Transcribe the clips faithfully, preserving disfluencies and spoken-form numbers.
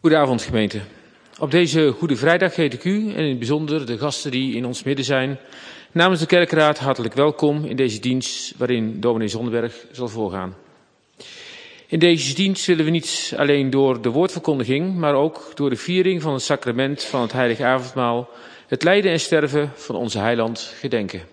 Goedenavond gemeente. Op deze Goede Vrijdag heet ik u en in het bijzonder de gasten die in ons midden zijn namens de kerkraad hartelijk welkom in deze dienst waarin dominee Zonderberg zal voorgaan. In deze dienst willen we niet alleen door de woordverkondiging, maar ook door de viering van het sacrament van het heilige avondmaal het lijden en sterven van onze heiland gedenken.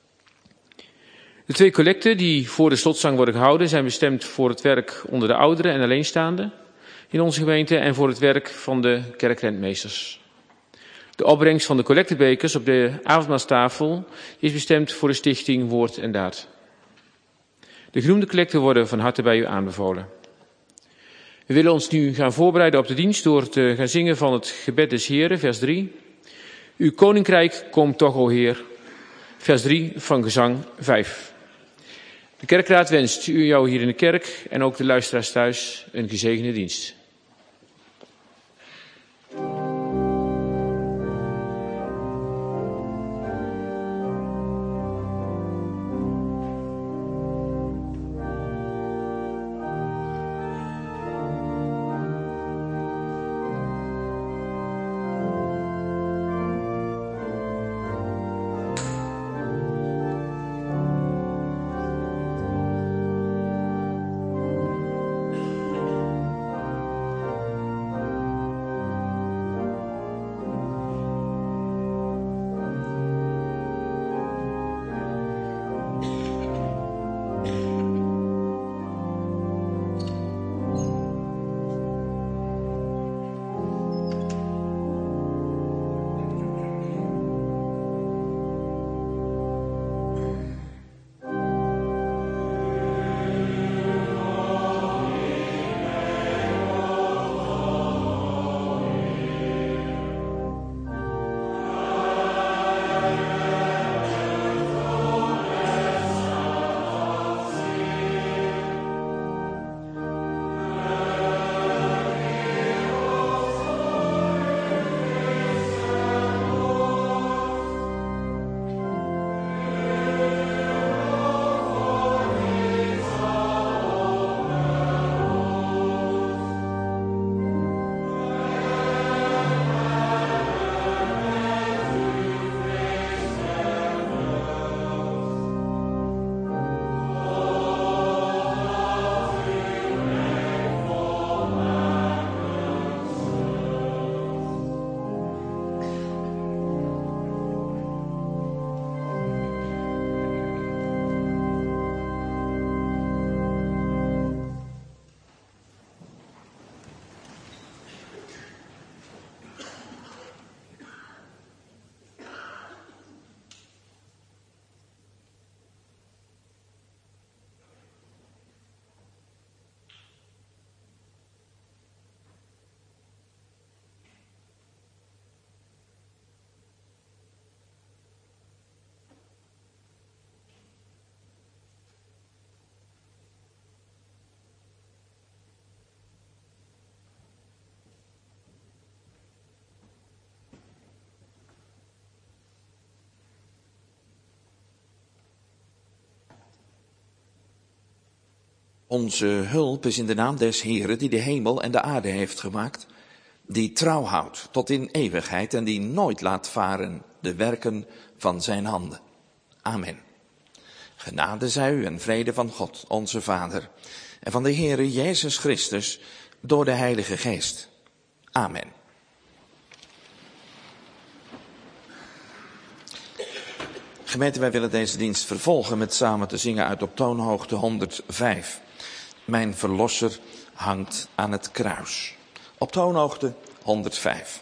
De twee collecten die voor de slotzang worden gehouden zijn bestemd voor het werk onder de ouderen en alleenstaanden in onze gemeente en voor het werk van de kerkrentmeesters. De opbrengst van de collectebekers op de avondmaalstafel is bestemd voor de stichting Woord en Daad. De genoemde collecten worden van harte bij u aanbevolen. We willen ons nu gaan voorbereiden op de dienst door te gaan zingen van het gebed des Heren, vers drie. Uw koninkrijk komt toch, o Heer, vers drie van gezang vijf. De kerkraad wenst u en jou hier in de kerk en ook de luisteraars thuis een gezegende dienst. Onze hulp is in de naam des Heren die de hemel en de aarde heeft gemaakt, die trouw houdt tot in eeuwigheid en die nooit laat varen de werken van zijn handen. Amen. Genade zij u en vrede van God, onze Vader, en van de Heere Jezus Christus door de Heilige Geest. Amen. Gemeente, wij willen deze dienst vervolgen met samen te zingen uit op toonhoogte honderdvijf. Mijn verlosser hangt aan het kruis. Op toonhoogte honderdvijf.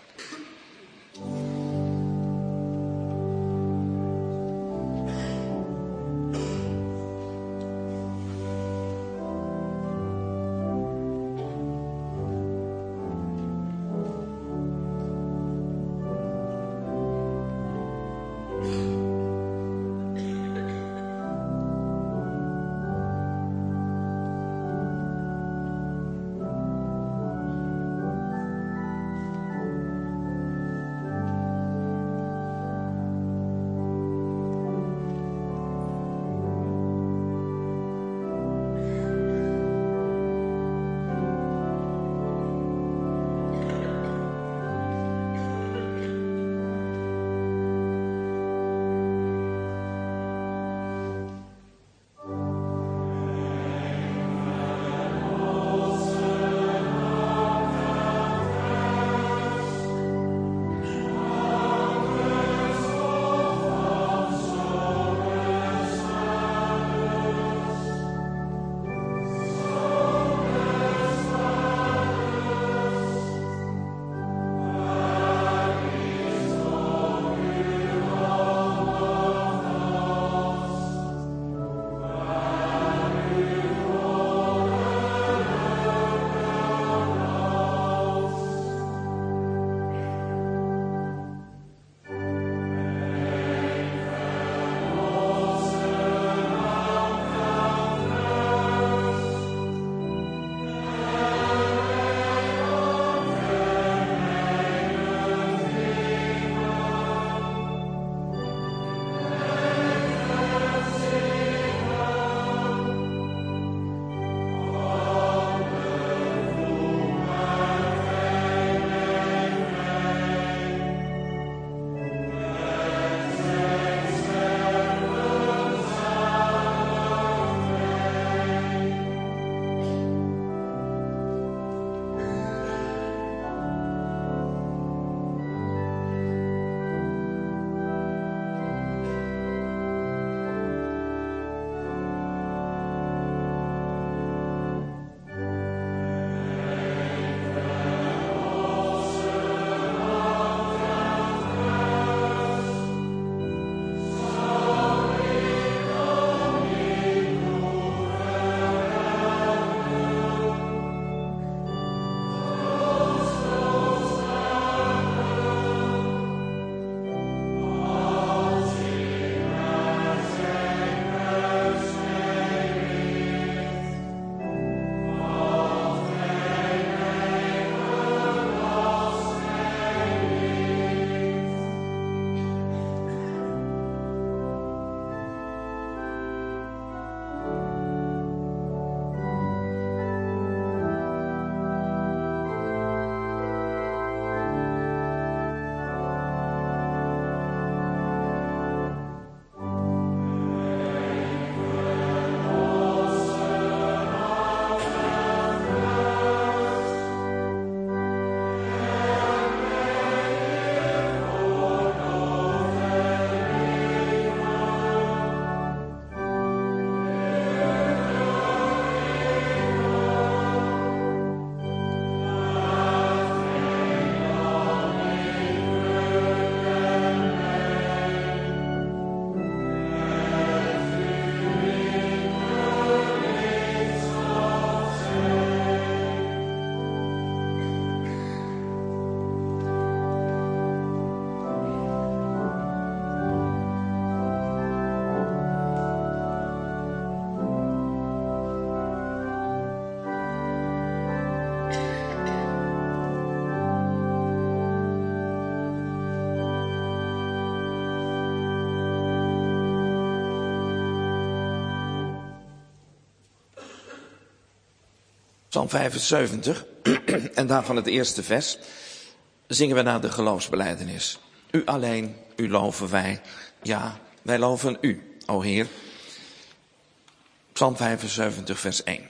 Psalm vijfenzeventig, en daarvan het eerste vers, zingen we naar de geloofsbelijdenis. U alleen, u loven wij. Ja, wij loven u, o Heer. Psalm vijfenzeventig, vers één.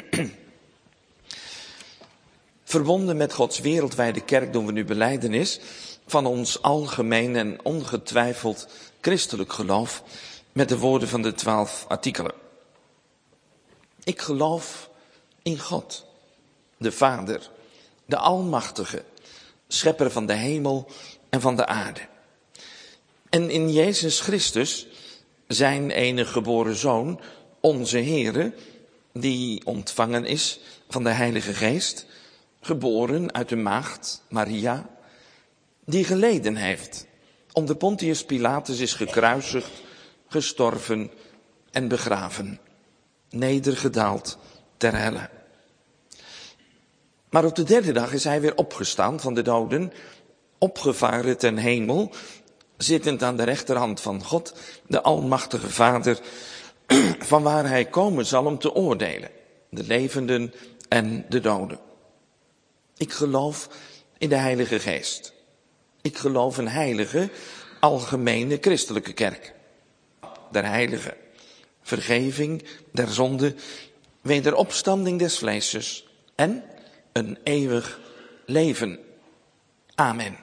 Verbonden met Gods wereldwijde kerk doen we nu belijdenis van ons algemeen en ongetwijfeld christelijk geloof met de woorden van de twaalf artikelen. Ik geloof in God, de Vader, de Almachtige, schepper van de hemel en van de aarde. En in Jezus Christus, zijn enige geboren Zoon, onze Heere, die ontvangen is van de Heilige Geest, geboren uit de maagd Maria, die geleden heeft, onder Pontius Pilatus is gekruisigd, gestorven en begraven, nedergedaald ter helle. Maar op de derde dag is hij weer opgestaan van de doden, opgevaren ten hemel, zittend aan de rechterhand van God, de Almachtige Vader, van waar hij komen zal om te oordelen, de levenden en de doden. Ik geloof in de Heilige Geest. Ik geloof een heilige, algemene christelijke kerk. Der heilige, vergeving der zonde, wederopstanding des vleeses en een eeuwig leven. Amen.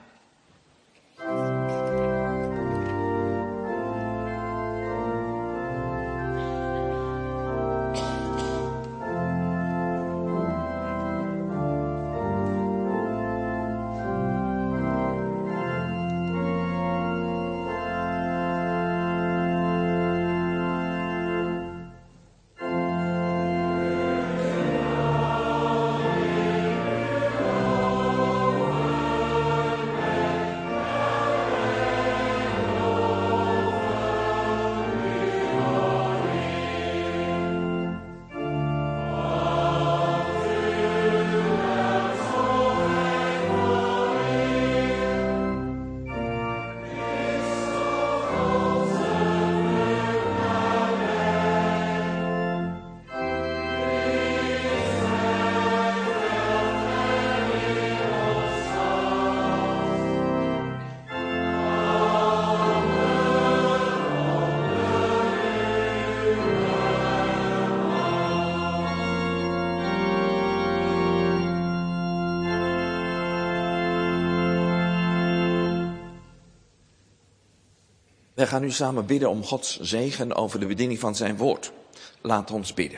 Wij gaan nu samen bidden om Gods zegen over de bediening van zijn woord. Laat ons bidden.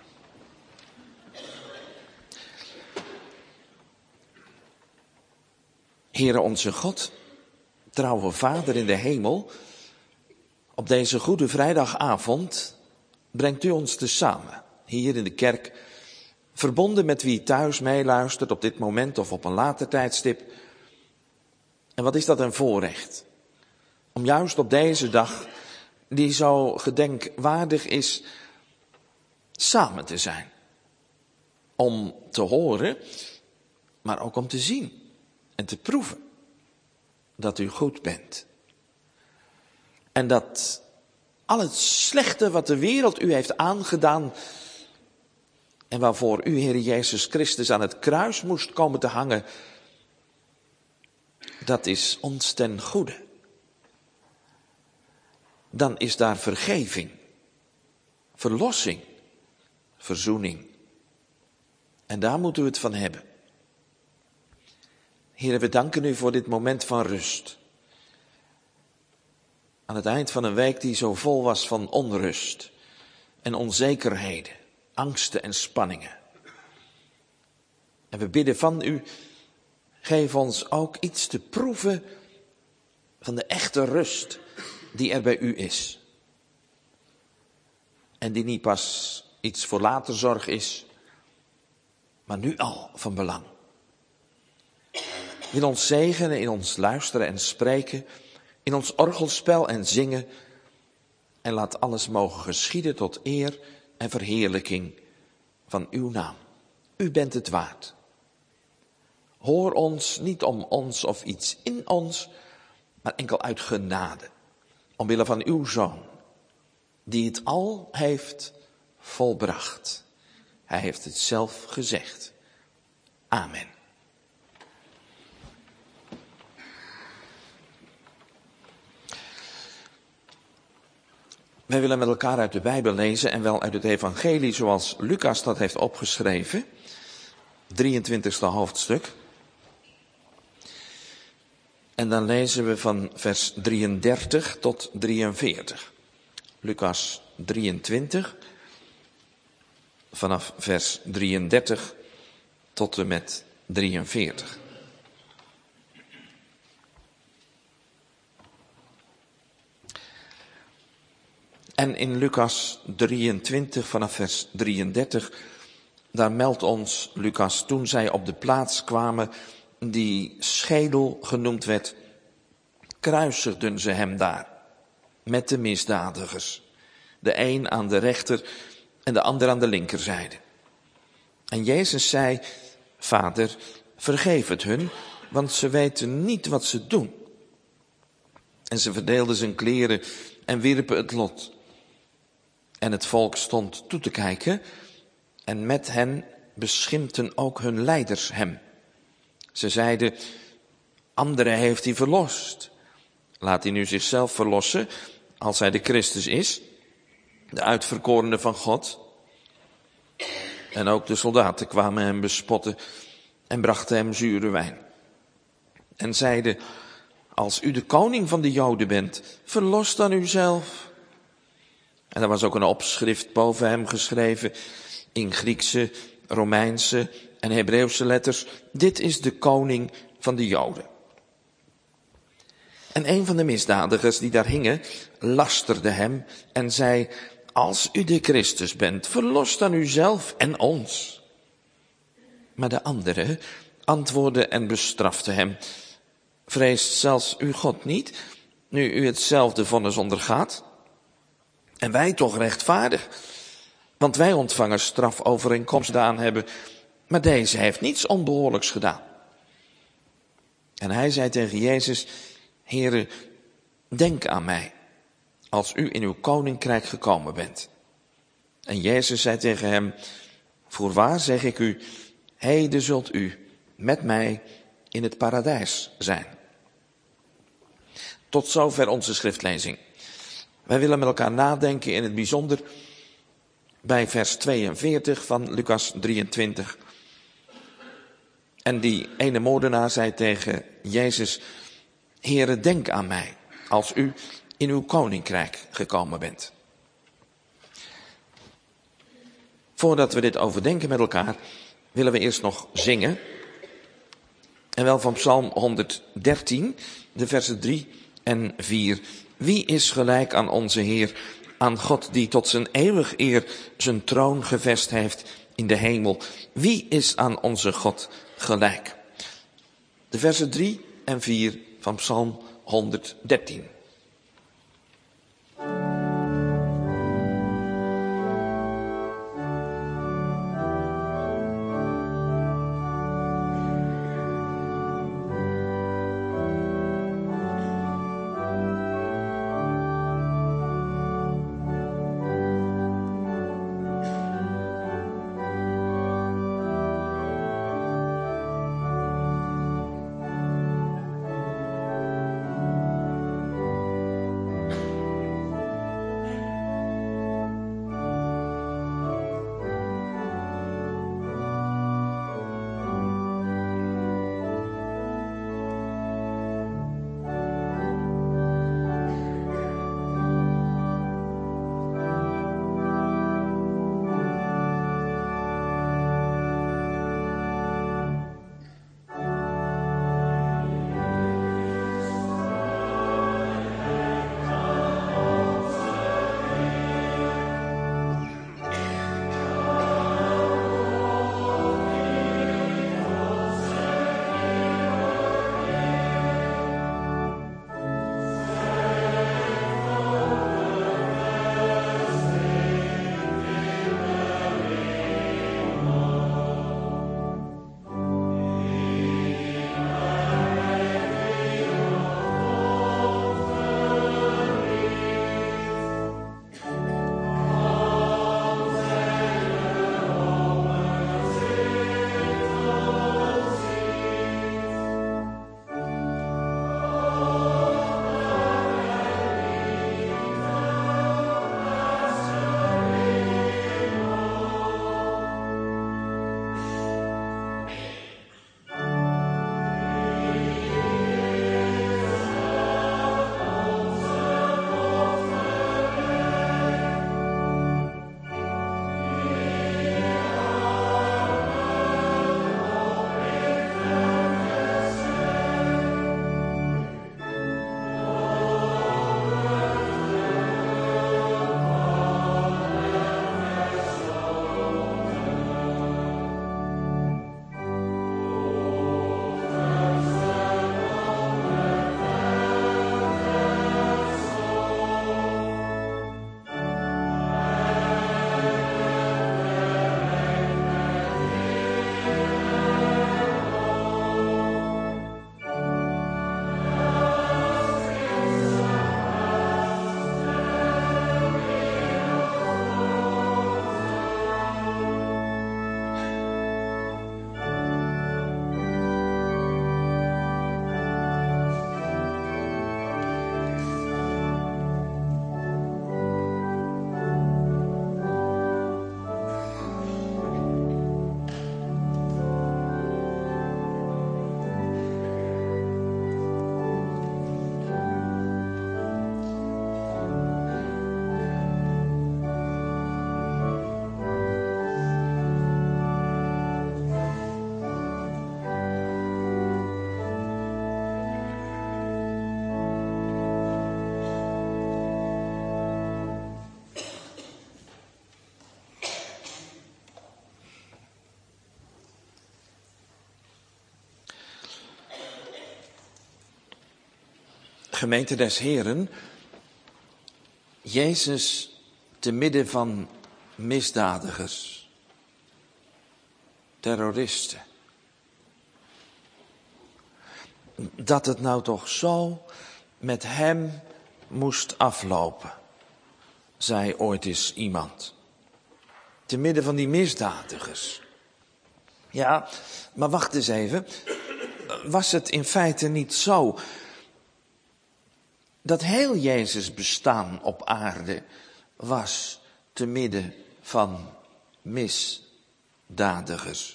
Heere onze God, trouwe Vader in de hemel, op deze goede vrijdagavond brengt u ons tezamen, hier in de kerk, verbonden met wie thuis meeluistert op dit moment of op een later tijdstip. En wat is dat een voorrecht? Om juist op deze dag, die zo gedenkwaardig is, samen te zijn. Om te horen, maar ook om te zien en te proeven dat u goed bent. En dat al het slechte wat de wereld u heeft aangedaan en waarvoor u, Heer Jezus Christus, aan het kruis moest komen te hangen, dat is ons ten goede. Dan is daar vergeving, verlossing, verzoening. En daar moeten we het van hebben. Heer, we danken u voor dit moment van rust. Aan het eind van een week die zo vol was van onrust en onzekerheden, angsten en spanningen. En we bidden van u, geef ons ook iets te proeven van de echte rust die er bij u is. En die niet pas iets voor later zorg is, maar nu al van belang. In ons zegenen, in ons luisteren en spreken, in ons orgelspel en zingen. En laat alles mogen geschieden tot eer en verheerlijking van uw naam. U bent het waard. Hoor ons niet om ons of iets in ons, maar enkel uit genade. Omwille van uw Zoon, die het al heeft volbracht. Hij heeft het zelf gezegd. Amen. Wij willen met elkaar uit de Bijbel lezen en wel uit het evangelie zoals Lucas dat heeft opgeschreven. drieëntwintigste hoofdstuk. En dan lezen we van vers drieëndertig tot drieënveertig. Lucas drieëntwintig, vanaf vers drieëndertig tot en met drieënveertig. En in Lucas drieëntwintig vanaf vers drieëndertig, daar meldt ons Lucas, toen zij op de plaats kwamen die schedel genoemd werd, kruisigden ze hem daar met de misdadigers. De een aan de rechter en de ander aan de linkerzijde. En Jezus zei, Vader, vergeef het hun, want ze weten niet wat ze doen. En ze verdeelden zijn kleren en wierpen het lot. En het volk stond toe te kijken en met hen beschimpten ook hun leiders hem. Ze zeiden, anderen heeft hij verlost. Laat hij nu zichzelf verlossen, als hij de Christus is, de uitverkorene van God. En ook de soldaten kwamen hem bespotten en brachten hem zure wijn. En zeiden, als u de koning van de Joden bent, verlos dan uzelf. En er was ook een opschrift boven hem geschreven in Griekse, Romeinse en Hebreeuwse letters. Dit is de koning van de Joden. En een van de misdadigers die daar hingen, lasterde hem en zei, als u de Christus bent, verlos dan uzelf en ons. Maar de andere antwoordde en bestrafte hem, vreest zelfs uw God niet, nu u hetzelfde vonnis ondergaat? En wij toch rechtvaardig, want wij ontvangen straf overeenkomstig gedaan hebben, maar deze heeft niets onbehoorlijks gedaan. En hij zei tegen Jezus, Heere, denk aan mij, als u in uw koninkrijk gekomen bent. En Jezus zei tegen hem, voorwaar zeg ik u, heden zult u met mij in het paradijs zijn. Tot zover onze schriftlezing. Wij willen met elkaar nadenken in het bijzonder bij vers tweeënveertig van Lucas drieëntwintig. En die ene moordenaar zei tegen Jezus, Heere, denk aan mij, als u in uw koninkrijk gekomen bent. Voordat we dit overdenken met elkaar, willen we eerst nog zingen. En wel van Psalm honderddertien, de versen drie en vier. Wie is gelijk aan onze Heer, aan God die tot zijn eeuwig eer zijn troon gevest heeft in de hemel? Wie is aan onze God gelijk? De versen drie en vier van Psalm honderddertien. Gemeente des Heren, Jezus te midden van misdadigers, terroristen. Dat het nou toch zo met hem moest aflopen, zei ooit eens iemand. Te midden van die misdadigers. Ja, maar wacht eens even. Was het in feite niet zo dat heel Jezus bestaan op aarde was te midden van misdadigers?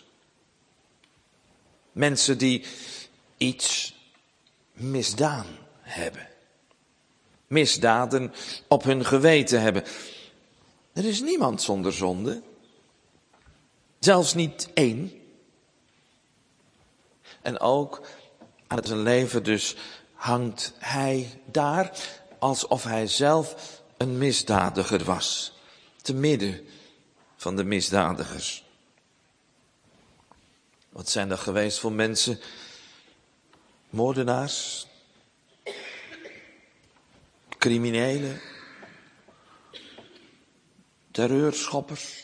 Mensen die iets misdaan hebben. Misdaden op hun geweten hebben. Er is niemand zonder zonde. Zelfs niet één. En ook aan zijn leven dus hangt hij daar alsof hij zelf een misdadiger was. Te midden van de misdadigers. Wat zijn er geweest voor mensen? Moordenaars. Criminelen. Terreurschoppers.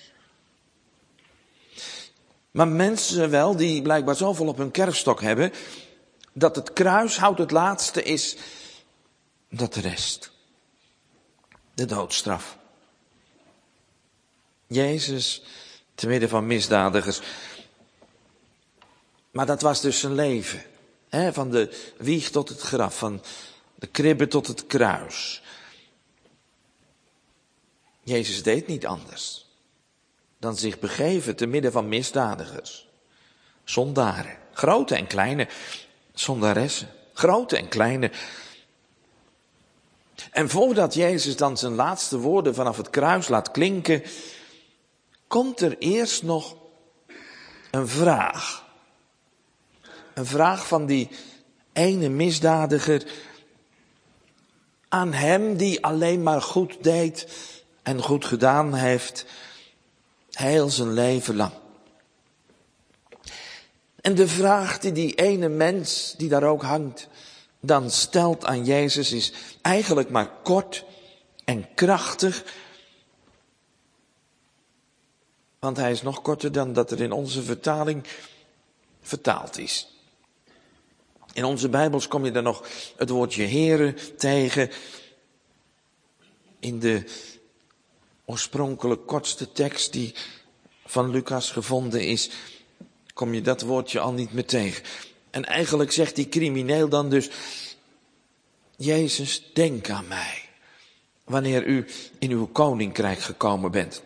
Maar mensen wel die blijkbaar zoveel op hun kerfstok hebben, dat het kruishout het laatste is dat de rest. De doodstraf. Jezus te midden van misdadigers. Maar dat was dus zijn leven. Hè, van de wieg tot het graf, van de kribbe tot het kruis. Jezus deed niet anders dan zich begeven te midden van misdadigers. Zondaren, grote en kleine zondaressen, grote en kleine. En voordat Jezus dan zijn laatste woorden vanaf het kruis laat klinken, komt er eerst nog een vraag. Een vraag van die ene misdadiger aan hem die alleen maar goed deed en goed gedaan heeft, heel zijn leven lang. En de vraag die die ene mens die daar ook hangt dan stelt aan Jezus is eigenlijk maar kort en krachtig. Want hij is nog korter dan dat er in onze vertaling vertaald is. In onze Bijbels kom je dan nog het woordje Heere tegen. In de oorspronkelijk kortste tekst die van Lucas gevonden is, kom je dat woordje al niet meer tegen. En eigenlijk zegt die crimineel dan dus, Jezus, denk aan mij, wanneer u in uw koninkrijk gekomen bent.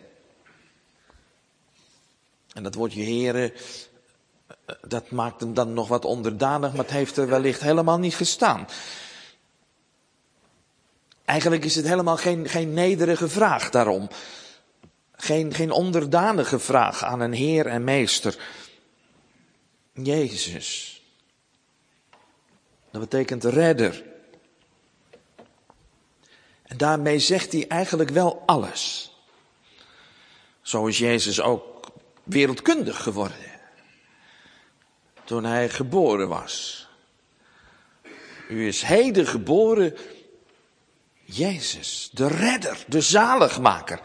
En dat woordje Heere, dat maakt hem dan nog wat onderdanig, maar het heeft er wellicht helemaal niet gestaan. Eigenlijk is het helemaal geen, geen nederige vraag daarom. Geen, geen onderdanige vraag aan een Heer en Meester. Jezus. Dat betekent redder. En daarmee zegt hij eigenlijk wel alles. Zo is Jezus ook wereldkundig geworden. Toen hij geboren was. U is heden geboren, Jezus, de redder, de zaligmaker.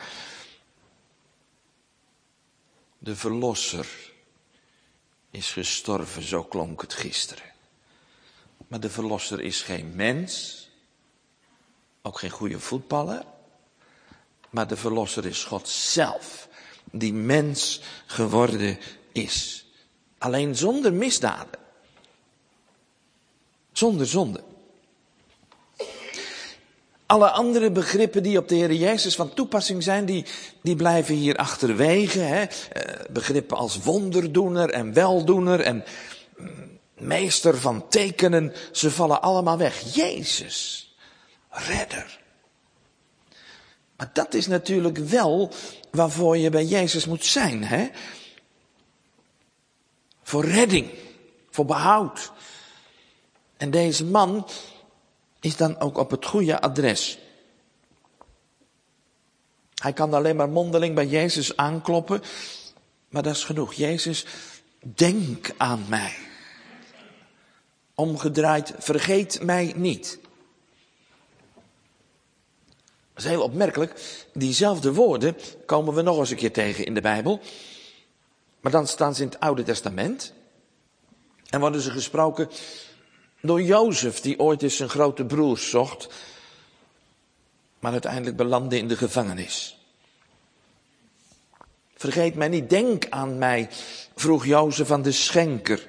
De verlosser is gestorven, zo klonk het gisteren. Maar de verlosser is geen mens, ook geen goede voetballer. Maar de verlosser is God zelf, die mens geworden is. Alleen zonder misdaden. Zonder zonde. Alle andere begrippen die op de Heer Jezus van toepassing zijn, die, die blijven hier achterwege. Hè? Begrippen als wonderdoener en weldoener en meester van tekenen, ze vallen allemaal weg. Jezus, redder. Maar dat is natuurlijk wel waarvoor je bij Jezus moet zijn. Hè? Voor redding, voor behoud. En deze man is dan ook op het goede adres. Hij kan alleen maar mondeling bij Jezus aankloppen, maar dat is genoeg. Jezus, denk aan mij. Omgedraaid, vergeet mij niet. is heel opmerkelijk. Diezelfde woorden komen we nog eens een keer tegen in de Bijbel. Maar dan staan ze in het Oude Testament. En worden ze gesproken door Jozef, die ooit eens zijn grote broers zocht. Maar uiteindelijk belandde in de gevangenis. Vergeet mij niet, denk aan mij, vroeg Jozef aan de schenker.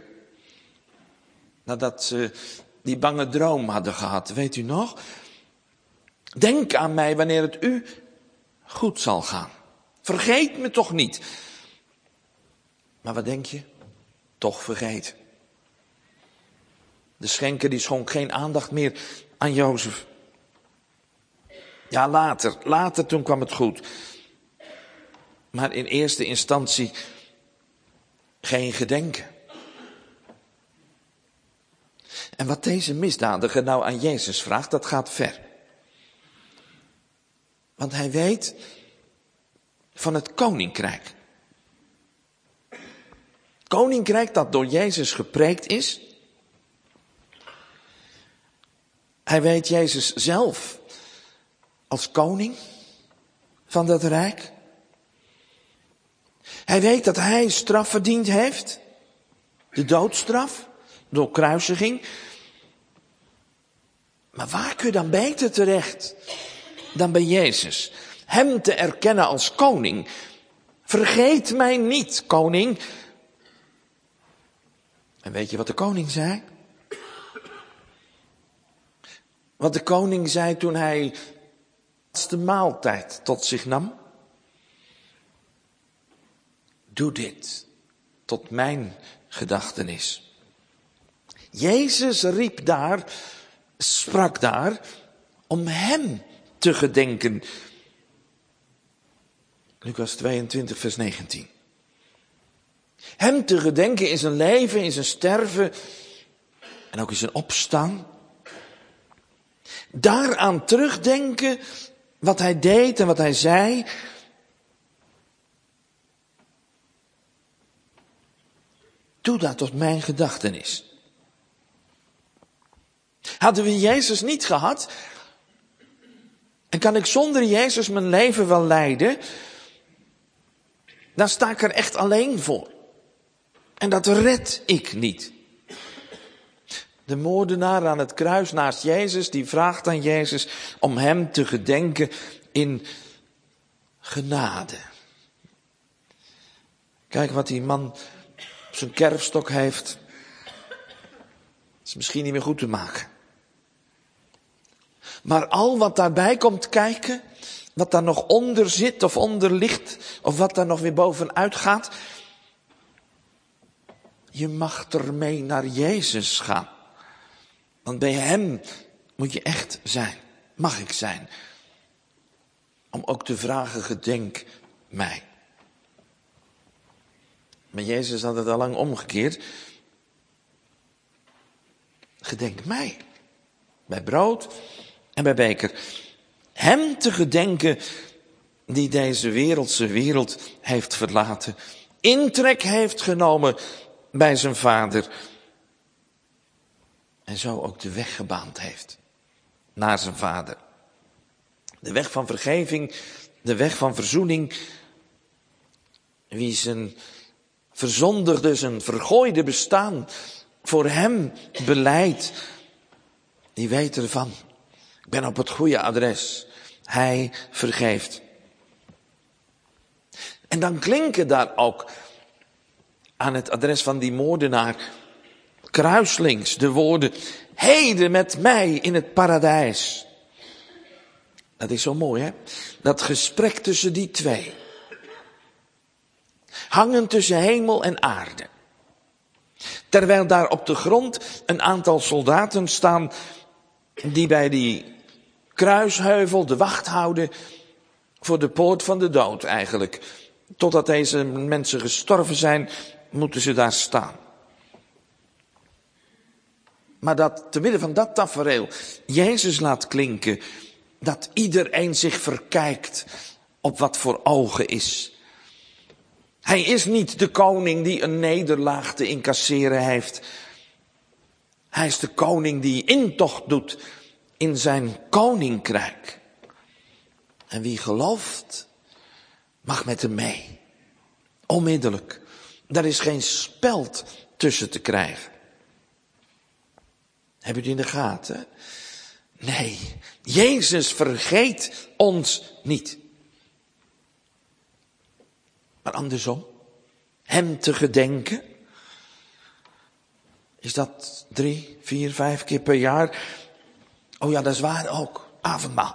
Nadat ze die bange droom hadden gehad, weet u nog? Denk aan mij wanneer het u goed zal gaan. Vergeet me toch niet. Maar wat denk je? Toch vergeet. De schenker die schonk geen aandacht meer aan Jozef. Ja, later, later toen kwam het goed. Maar in eerste instantie geen gedenken. En wat deze misdadiger nou aan Jezus vraagt, dat gaat ver. Want hij weet van het koninkrijk. Koninkrijk dat door Jezus gepreekt is. Hij weet Jezus zelf als koning van dat rijk. Hij weet dat hij straf verdiend heeft. De doodstraf door kruisiging. Maar waar kun je dan beter terecht dan bij Jezus? Hem te erkennen als koning. Vergeet mij niet, koning. En weet je wat de koning zei? Wat de koning zei toen hij de maaltijd tot zich nam. Doe dit tot mijn gedachtenis. Jezus riep daar, sprak daar, om hem te gedenken. Lucas tweeëntwintig, vers negentien. Hem te gedenken in zijn leven, in zijn sterven en ook in zijn opstaan. Daaraan terugdenken wat hij deed en wat hij zei. Doe dat tot mijn gedachtenis. Hadden we Jezus niet gehad, en kan ik zonder Jezus mijn leven wel leiden, dan sta ik er echt alleen voor. En dat red ik niet. De moordenaar aan het kruis naast Jezus, die vraagt aan Jezus om hem te gedenken in genade. Kijk wat die man op zijn kerfstok heeft. Dat is misschien niet meer goed te maken. Maar al wat daarbij komt kijken, wat daar nog onder zit of onder ligt, of wat daar nog weer bovenuit gaat. Je mag ermee naar Jezus gaan. Want bij hem moet je echt zijn. Mag ik zijn. Om ook te vragen, gedenk mij. Maar Jezus had het al lang omgekeerd. Gedenk mij. Bij brood en bij beker. Hem te gedenken die deze wereldse wereld heeft verlaten. Intrek heeft genomen bij zijn vader. En zo ook de weg gebaand heeft naar zijn vader. De weg van vergeving, de weg van verzoening. Wie zijn verzondigde, zijn vergooide bestaan voor hem belijdt, die weet ervan. Ik ben op het goede adres. Hij vergeeft. En dan klinken daar ook aan het adres van die moordenaar kruislings de woorden: heden met mij in het paradijs. Dat is zo mooi, hè? Dat gesprek tussen die twee. Hangen tussen hemel en aarde. Terwijl daar op de grond een aantal soldaten staan die bij die kruisheuvel de wacht houden voor de poort van de dood eigenlijk. Totdat deze mensen gestorven zijn, moeten ze daar staan. Maar dat te midden van dat tafereel Jezus laat klinken dat iedereen zich verkijkt op wat voor ogen is. Hij is niet de koning die een nederlaag te incasseren heeft. Hij is de koning die intocht doet in zijn koninkrijk. En wie gelooft, mag met hem mee. Onmiddellijk. Daar is geen speld tussen te krijgen. Heb je het in de gaten? Nee, Jezus vergeet ons niet. Maar andersom, hem te gedenken. Is dat drie, vier, vijf keer per jaar? Oh ja, dat is waar ook. Avondmaal.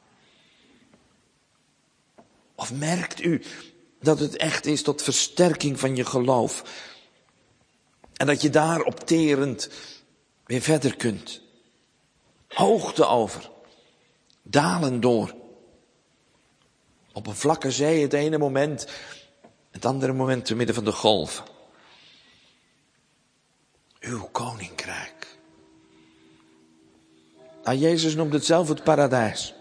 Of merkt u dat het echt is tot versterking van je geloof? En dat je daar opterend weer verder kunt. Hoogte over. Dalen door. Op een vlakke zee het ene moment, het andere moment te midden van de golven. Uw koninkrijk. Nou, Jezus noemt het zelf het paradijs.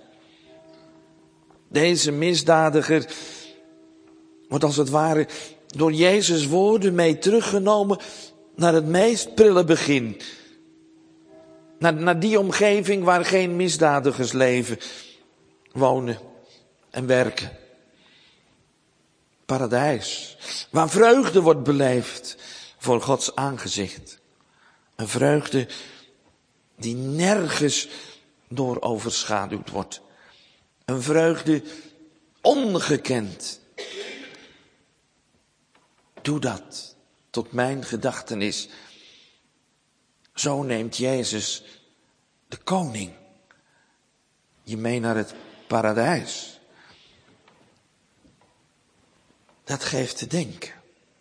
Deze misdadiger wordt als het ware door Jezus' woorden mee teruggenomen naar het meest prille begin. Naar, naar die omgeving waar geen misdadigers leven, wonen en werken. Paradijs, waar vreugde wordt beleefd voor Gods aangezicht. Een vreugde die nergens door overschaduwd wordt. Een vreugde ongekend. Doe dat tot mijn gedachtenis. Zo neemt Jezus, de koning, je mee naar het paradijs. Dat geeft te denken.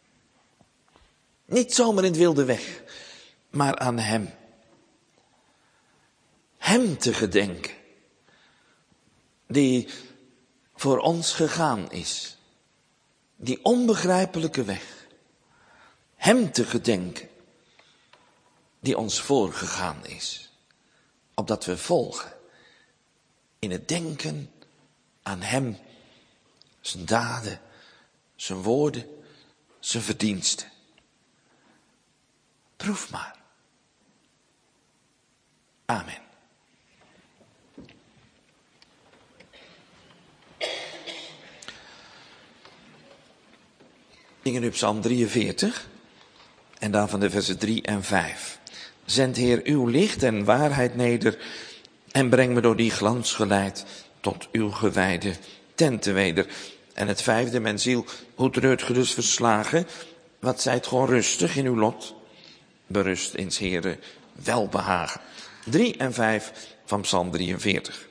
Niet zomaar in het wilde weg, maar aan hem. Hem te gedenken, die voor ons gegaan is. Die onbegrijpelijke weg. Hem te gedenken, die ons voorgegaan is. Opdat we volgen in het denken aan hem, zijn daden, zijn woorden, zijn verdiensten. Proef maar. Amen. Zingen nu Psalm drieënveertig en daarvan de versen drie en vijf. Zend Heer uw licht en waarheid neder en breng me door die glans geleid tot uw gewijde tenten weder. En het vijfde, mijn ziel, hoe treurt ge dus verslagen? Wat zijt gewoon rustig in uw lot? Berust in 's Heere welbehagen. Drie en vijf van Psalm drieënveertig.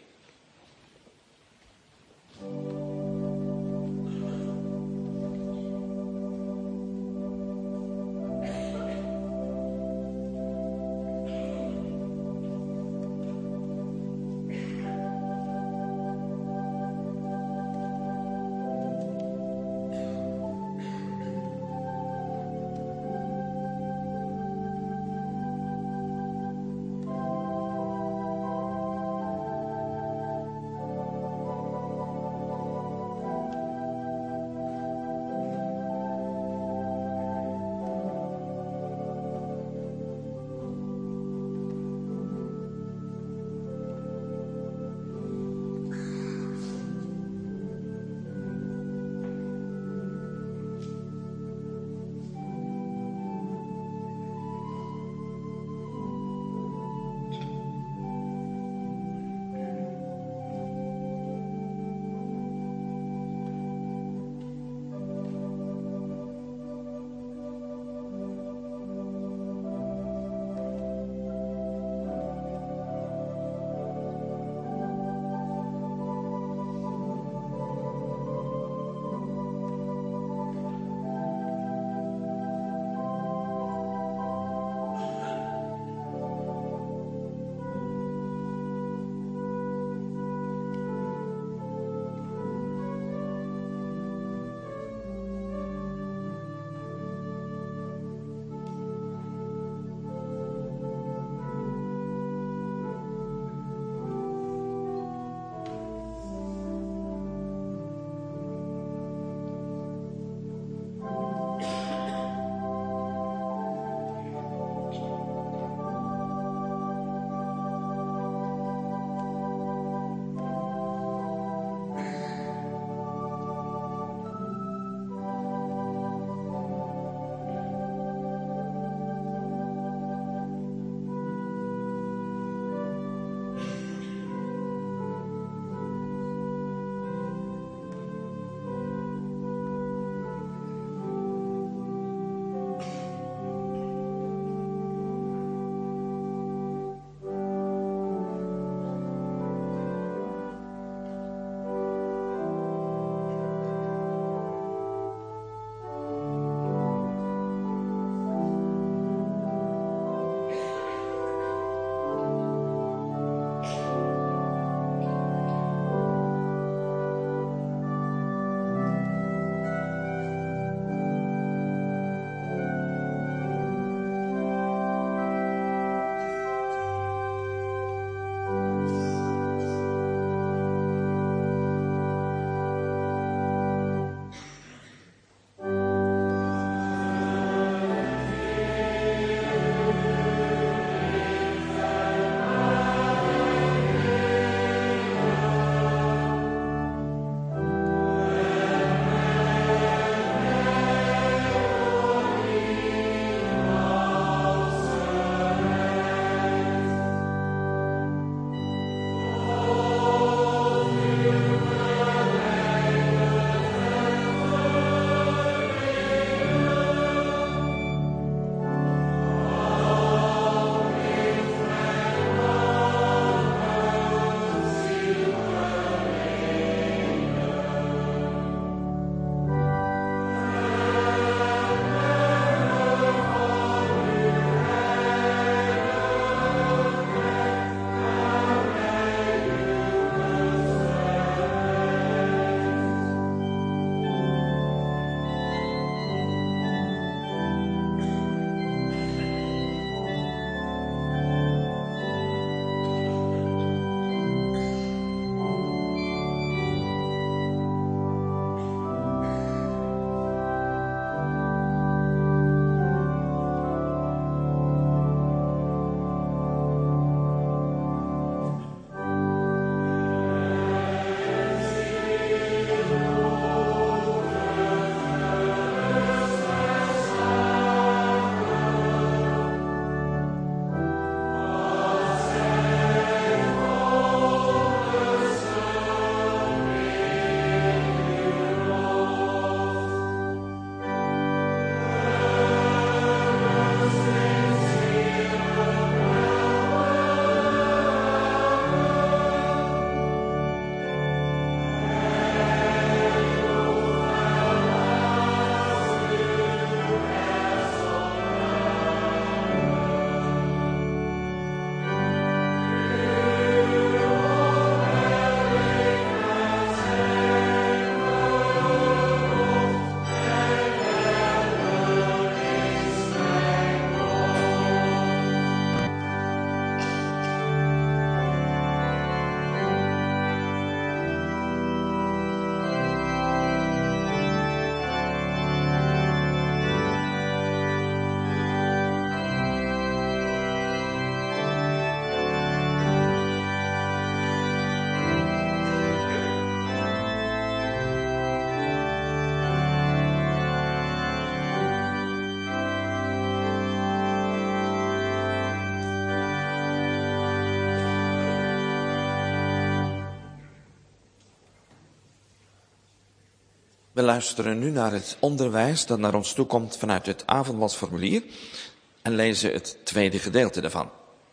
We luisteren nu naar het onderwijs dat naar ons toe komt vanuit het avondmaalsformulier en lezen het tweede gedeelte daarvan.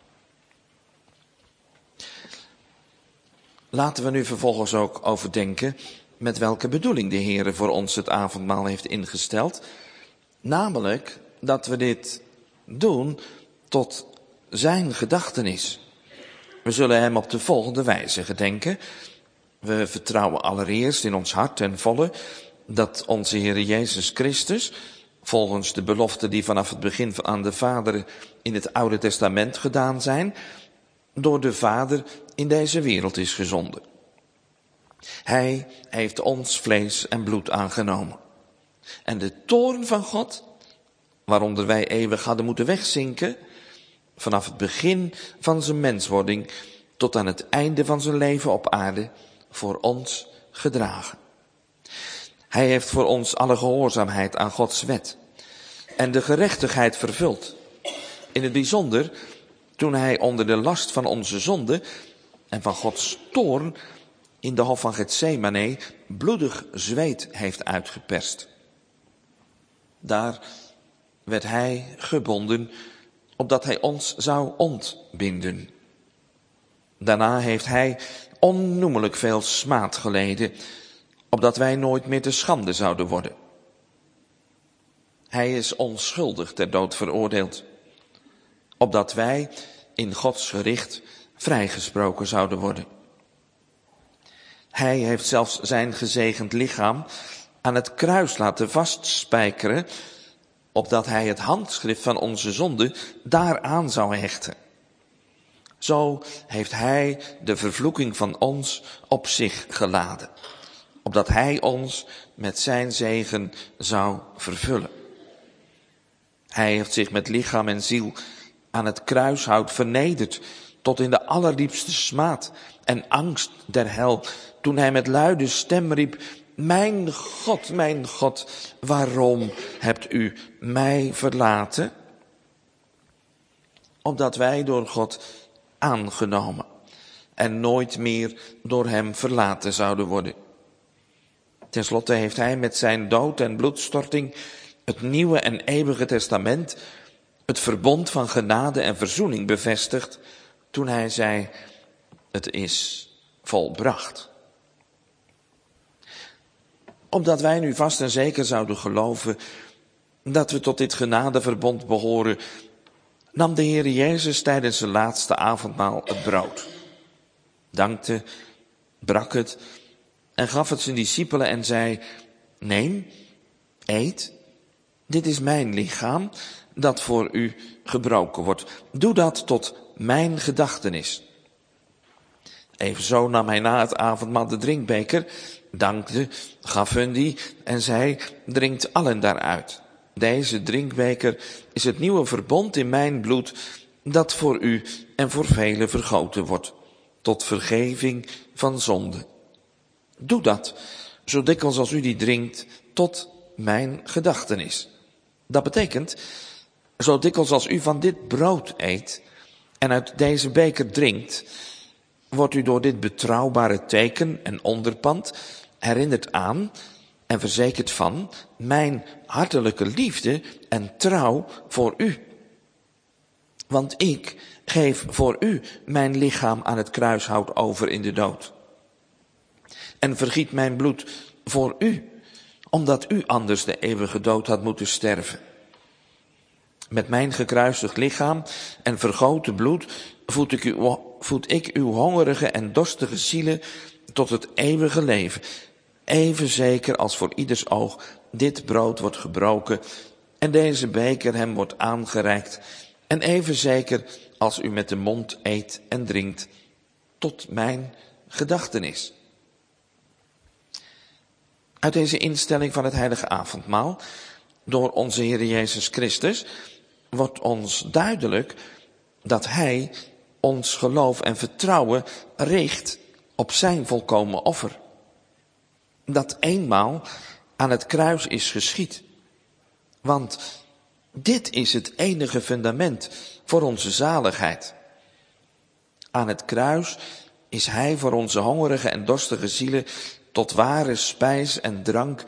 Laten we nu vervolgens ook overdenken met welke bedoeling de Heere voor ons het avondmaal heeft ingesteld. Namelijk dat we dit doen tot zijn gedachtenis. We zullen hem op de volgende wijze gedenken. We vertrouwen allereerst in ons hart ten volle dat onze Heere Jezus Christus, volgens de beloften die vanaf het begin aan de Vader in het Oude Testament gedaan zijn, door de Vader in deze wereld is gezonden. Hij heeft ons vlees en bloed aangenomen. En de toorn van God, waaronder wij eeuwig hadden moeten wegzinken, vanaf het begin van zijn menswording tot aan het einde van zijn leven op aarde, voor ons gedragen. Hij heeft voor ons alle gehoorzaamheid aan Gods wet en de gerechtigheid vervuld. In het bijzonder toen hij onder de last van onze zonde en van Gods toorn in de hof van Getsemane bloedig zweet heeft uitgeperst. Daar werd hij gebonden, opdat hij ons zou ontbinden. Daarna heeft hij onnoemelijk veel smaad geleden, opdat wij nooit meer te schande zouden worden. Hij is onschuldig ter dood veroordeeld, opdat wij in Gods gericht vrijgesproken zouden worden. Hij heeft zelfs zijn gezegend lichaam aan het kruis laten vastspijkeren, opdat hij het handschrift van onze zonde daaraan zou hechten. Zo heeft hij de vervloeking van ons op zich geladen, opdat hij ons met zijn zegen zou vervullen. Hij heeft zich met lichaam en ziel aan het kruishout vernederd tot in de allerdiepste smaad en angst der hel, toen hij met luide stem riep: Mijn God, mijn God, waarom hebt u mij verlaten? Opdat wij door God aangenomen en nooit meer door hem verlaten zouden worden. Ten slotte heeft hij met zijn dood en bloedstorting het nieuwe en eeuwige testament, het verbond van genade en verzoening bevestigd, toen hij zei: het is volbracht. Opdat wij nu vast en zeker zouden geloven dat we tot dit genadeverbond behoren, nam de Heer Jezus tijdens zijn laatste avondmaal het brood, dankte, brak het en gaf het zijn discipelen en zei: neem, eet, dit is mijn lichaam dat voor u gebroken wordt. Doe dat tot mijn gedachtenis. Evenzo nam hij na het avondmaal de drinkbeker, dankte, gaf hun die en zei: drinkt allen daaruit. Deze drinkbeker is het nieuwe verbond in mijn bloed, dat voor u en voor velen vergoten wordt, tot vergeving van zonde. Doe dat, zo dikwijls als u die drinkt, tot mijn gedachtenis. Dat betekent, zo dikwijls als u van dit brood eet en uit deze beker drinkt, wordt u door dit betrouwbare teken en onderpand herinnerd aan en verzekerd van mijn hartelijke liefde en trouw voor u. Want ik geef voor u mijn lichaam aan het kruishout over in de dood. En vergiet mijn bloed voor u, omdat u anders de eeuwige dood had moeten sterven. Met mijn gekruisigd lichaam en vergoten bloed voed ik, u, voed ik uw hongerige en dorstige zielen tot het eeuwige leven. Even zeker als voor ieders oog dit brood wordt gebroken en deze beker hem wordt aangereikt. En even zeker als u met de mond eet en drinkt, tot mijn gedachtenis. Uit deze instelling van het heilige avondmaal, door onze Heer Jezus Christus, wordt ons duidelijk dat hij ons geloof en vertrouwen richt op zijn volkomen offer. Dat eenmaal aan het kruis is geschied. Want dit is het enige fundament voor onze zaligheid. Aan het kruis is hij voor onze hongerige en dorstige zielen tot ware spijs en drank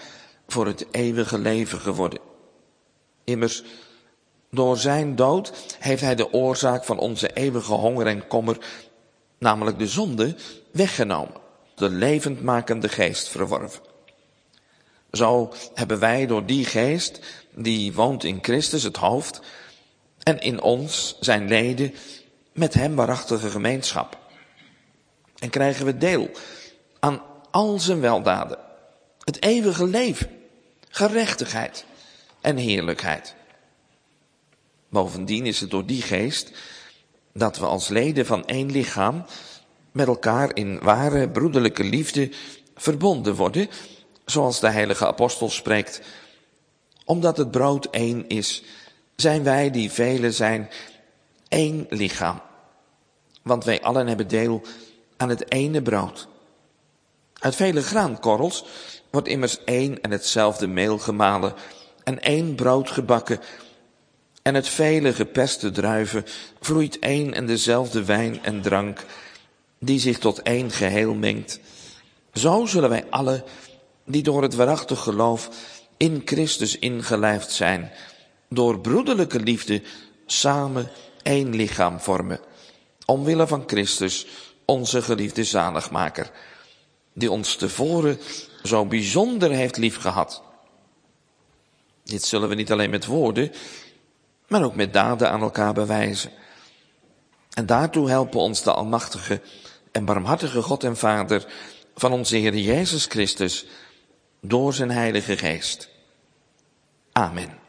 voor het eeuwige leven geworden. Immers, door zijn dood heeft hij de oorzaak van onze eeuwige honger en kommer, namelijk de zonde, weggenomen, de levendmakende geest verworven. Zo hebben wij door die geest, die woont in Christus, het hoofd, en in ons, zijn leden, met hem waarachtige gemeenschap. En krijgen we deel aan al zijn weldaden, het eeuwige leven, gerechtigheid en heerlijkheid. Bovendien is het door die geest dat we als leden van één lichaam met elkaar in ware broederlijke liefde verbonden worden, zoals de heilige apostel spreekt. Omdat het brood één is, zijn wij die velen zijn één lichaam. Want wij allen hebben deel aan het ene brood. Uit vele graankorrels wordt immers één en hetzelfde meel gemalen en één brood gebakken. En uit vele geperste druiven vloeit één en dezelfde wijn en drank, die zich tot één geheel mengt. Zo zullen wij alle, die door het waarachtig geloof in Christus ingelijfd zijn, door broederlijke liefde samen één lichaam vormen, omwille van Christus, onze geliefde zaligmaker, die ons tevoren zo bijzonder heeft liefgehad. Dit zullen we niet alleen met woorden, maar ook met daden aan elkaar bewijzen. En daartoe helpen ons de almachtige en barmhartige God en Vader van onze Heer Jezus Christus door zijn Heilige Geest. Amen.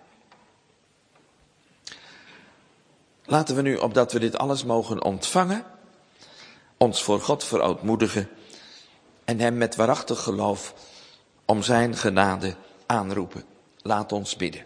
Laten we nu, opdat we dit alles mogen ontvangen, ons voor God verootmoedigen en hem met waarachtig geloof om zijn genade aanroepen. Laat ons bidden.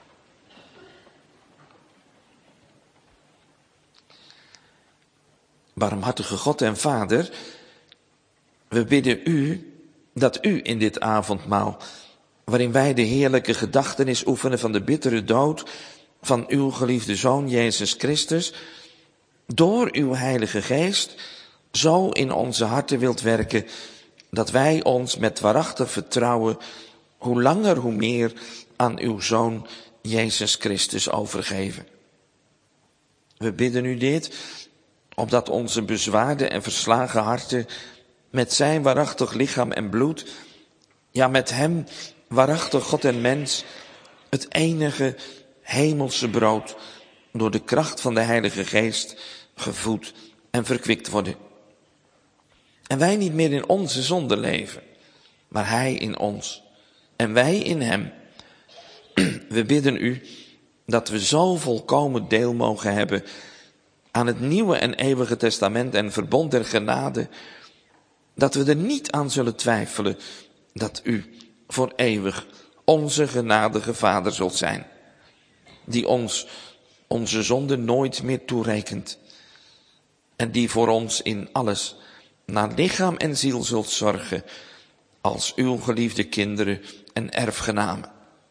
Barmhartige God en Vader, we bidden u dat u in dit avondmaal, waarin wij de heerlijke gedachtenis oefenen van de bittere dood van uw geliefde Zoon Jezus Christus, door uw Heilige Geest zo in onze harten wilt werken, dat wij ons met waarachtig vertrouwen hoe langer hoe meer aan uw Zoon Jezus Christus overgeven. We bidden u dit, opdat onze bezwaarde en verslagen harten met zijn waarachtig lichaam en bloed, ja met hem waarachtig God en mens, het enige hemelse brood, door de kracht van de Heilige Geest gevoed en verkwikt worden. En wij niet meer in onze zonde leven, maar hij in ons en wij in hem. We bidden u dat we zo volkomen deel mogen hebben aan het nieuwe en eeuwige testament en verbond der genade, dat we er niet aan zullen twijfelen dat u voor eeuwig onze genadige Vader zult zijn, die ons onze zonde nooit meer toerekent en die voor ons in alles naar lichaam en ziel zult zorgen als uw geliefde kinderen en erfgenamen.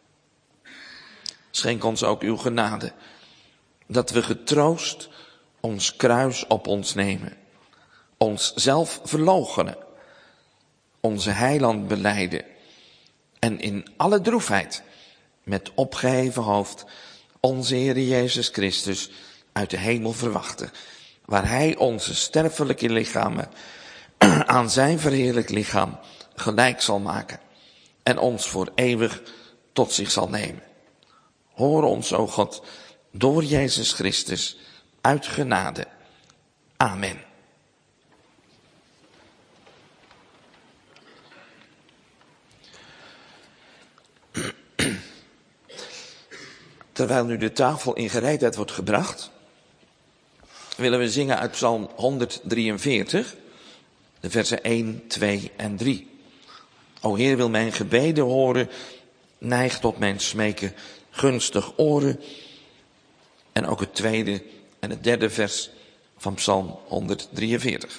Schenk ons ook uw genade, dat we getroost ons kruis op ons nemen, ons zelf verloochenen, onze heiland belijden en in alle droefheid met opgeheven hoofd onze Heer Jezus Christus uit de hemel verwachten, waar hij onze sterfelijke lichamen aan zijn verheerlijk lichaam gelijk zal maken en ons voor eeuwig tot zich zal nemen. Hoor ons, o God, door Jezus Christus, uit genade. Amen. Terwijl nu de tafel in gereedheid wordt gebracht, willen we zingen uit Psalm honderddrieënveertig, de versen één, twee en drie. O Heer, wil mijn gebeden horen, neig tot mijn smeken gunstig oren. En ook het tweede en het derde vers van Psalm honderddrieënveertig.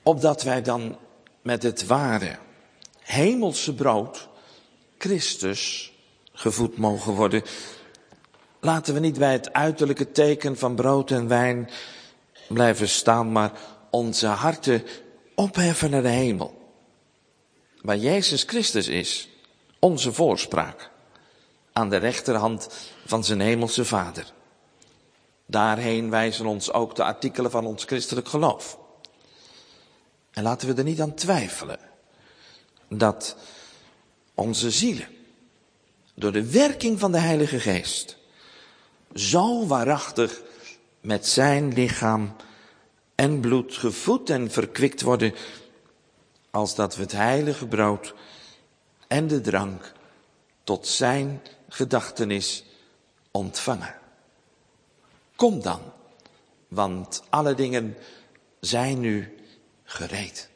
opdat wij dan met het ware hemelse brood, Christus, gevoed mogen worden. Laten we niet bij het uiterlijke teken van brood en wijn blijven staan, maar onze harten opheffen naar de hemel. Waar Jezus Christus is, onze voorspraak, aan de rechterhand van zijn hemelse Vader. Daarheen wijzen ons ook de artikelen van ons christelijk geloof. En laten we er niet aan twijfelen dat onze zielen door de werking van de Heilige Geest zo waarachtig met zijn lichaam en bloed gevoed en verkwikt worden, als dat we het heilige brood en de drank tot zijn gedachtenis ontvangen. Kom dan, want alle dingen zijn nu gereed.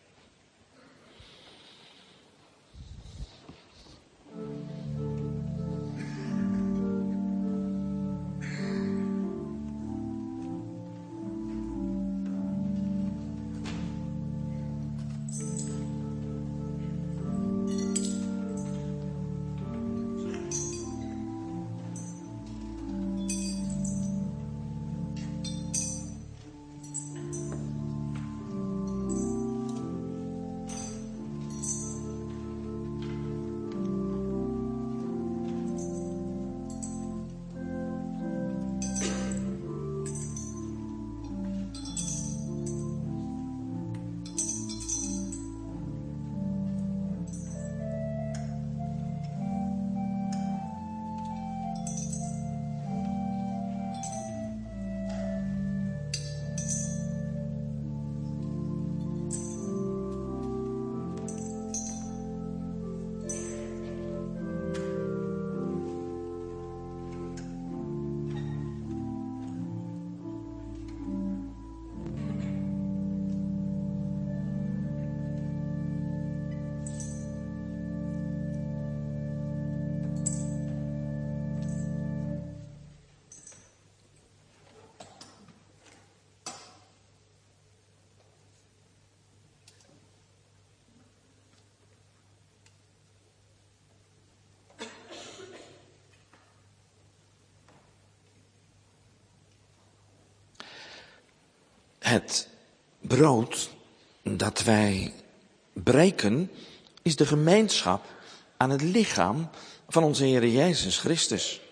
Het brood dat wij breken is de gemeenschap aan het lichaam van onze Heer Jezus Christus.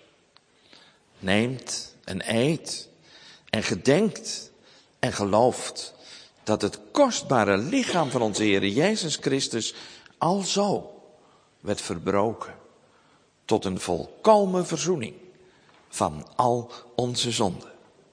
Neemt en eet en gedenkt en gelooft dat het kostbare lichaam van onze Heer Jezus Christus alzo werd verbroken tot een volkomen verzoening van al onze zonden.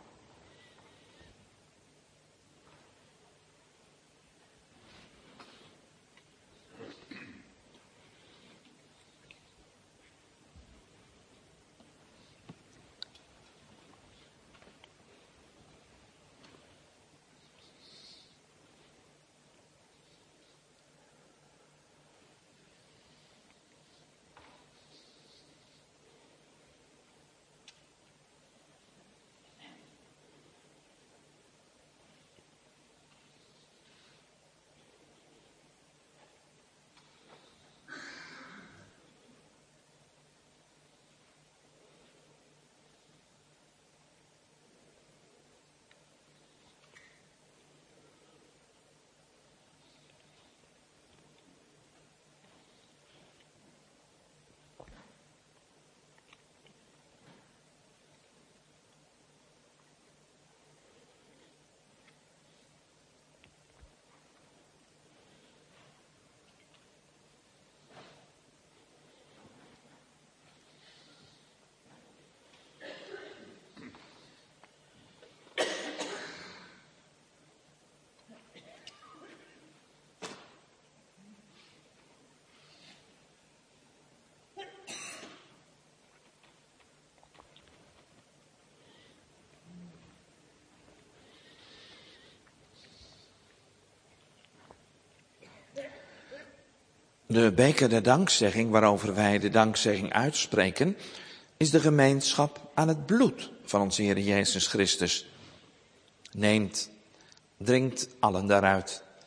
De beker der dankzegging, waarover wij de dankzegging uitspreken, is de gemeenschap aan het bloed van onze Heer Jezus Christus. Neemt, drinkt allen daaruit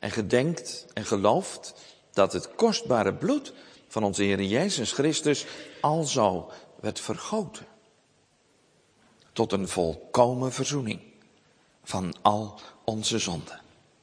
en gedenkt en gelooft dat het kostbare bloed van onze Heer Jezus Christus alzo werd vergoten. Tot een volkomen verzoening van al onze zonden.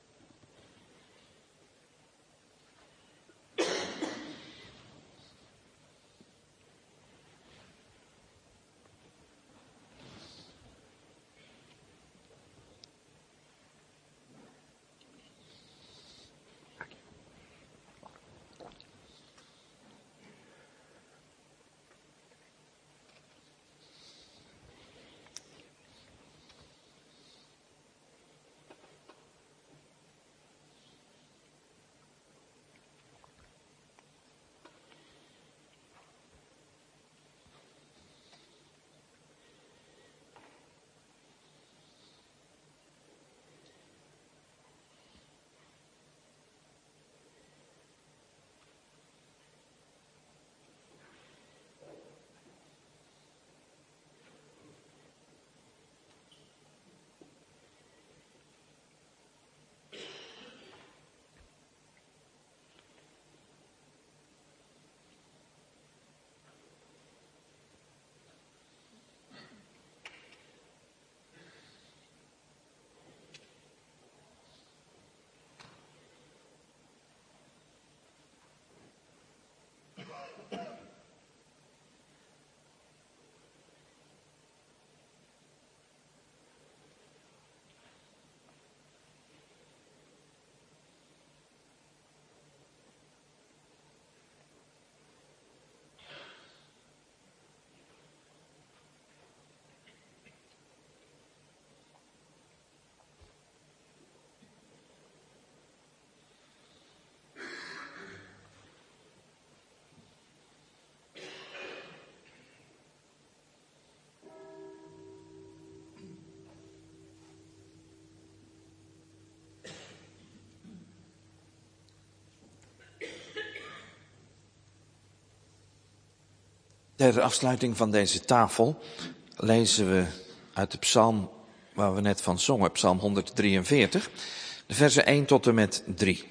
Ter afsluiting van deze tafel lezen we uit de psalm waar we net van zongen, psalm honderddrieënveertig, de versen één tot en met drie.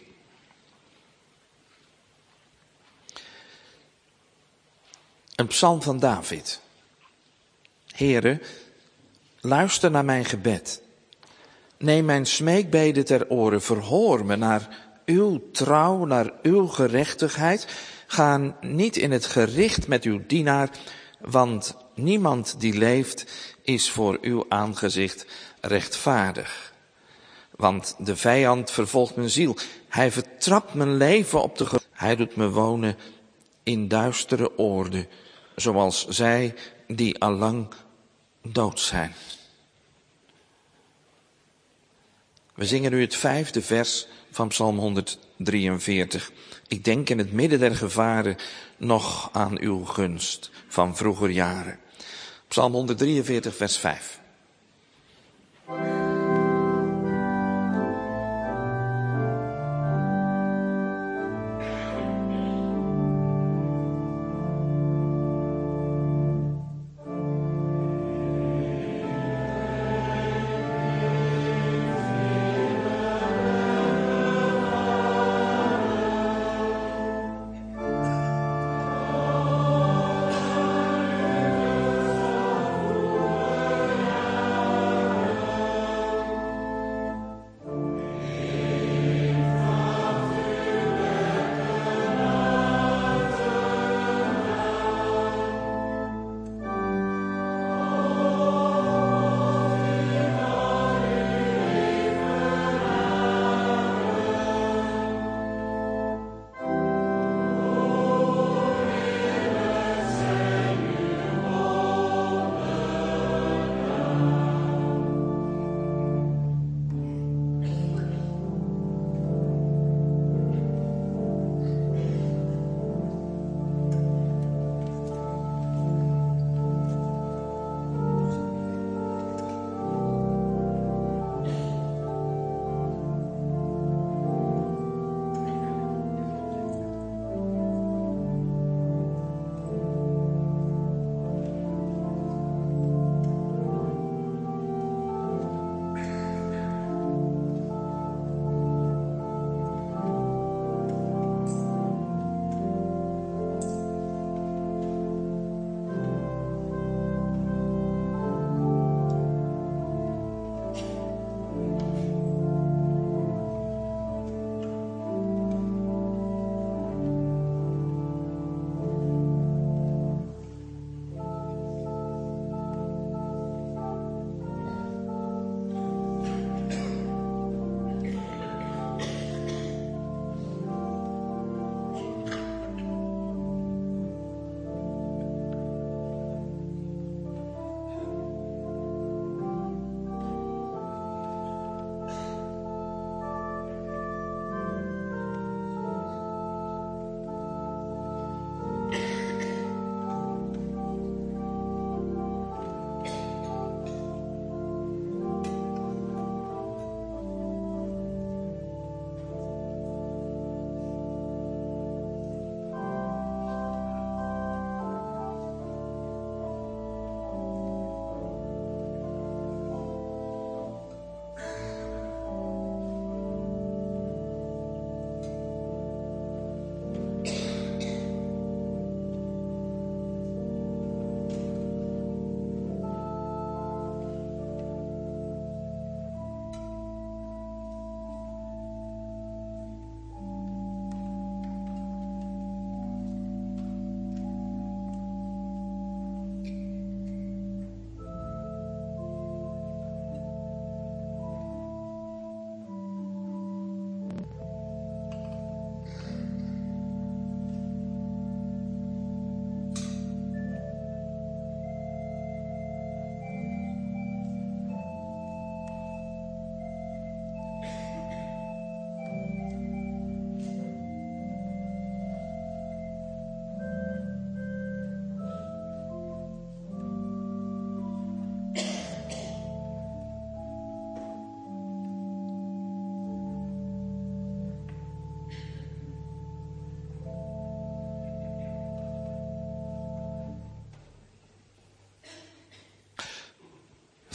Een psalm van David. Heere, luister naar mijn gebed. Neem mijn smeekbeden ter oren, verhoor me naar uw trouw, naar uw gerechtigheid. Ga niet in het gericht met uw dienaar, want niemand die leeft is voor uw aangezicht rechtvaardig. Want de vijand vervolgt mijn ziel. Hij vertrapt mijn leven op de grond. Hij doet me wonen in duistere oorden, zoals zij die allang dood zijn. We zingen nu het vijfde vers van psalm honderddrieënveertig. Ik denk in het midden der gevaren nog aan uw gunst van vroeger jaren. Psalm honderddrieënveertig, vers vijf.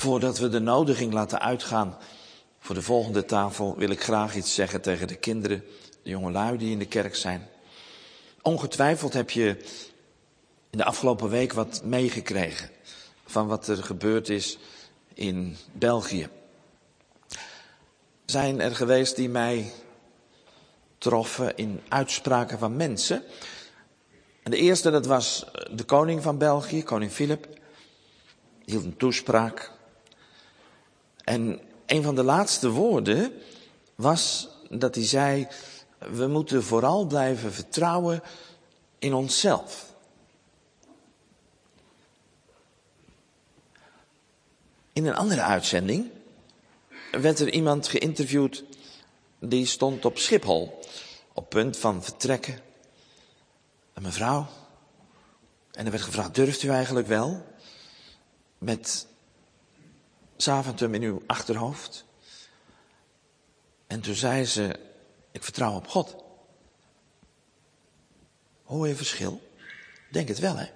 Voordat we de nodiging laten uitgaan voor de volgende tafel, wil ik graag iets zeggen tegen de kinderen, de jongelui die in de kerk zijn. Ongetwijfeld heb je in de afgelopen week wat meegekregen van wat er gebeurd is in België. Zijn er geweest die mij troffen in uitspraken van mensen. En de eerste, dat was de koning van België, koning Filip. Die hield een toespraak. En een van de laatste woorden was dat hij zei, we moeten vooral blijven vertrouwen in onszelf. In een andere uitzending werd er iemand geïnterviewd die stond op Schiphol, op punt van vertrekken. Een mevrouw. En er werd gevraagd, durft u eigenlijk wel? Met Zaventem in uw achterhoofd. En toen zei ze, ik vertrouw op God. Hoor je verschil? Denk het wel, hè?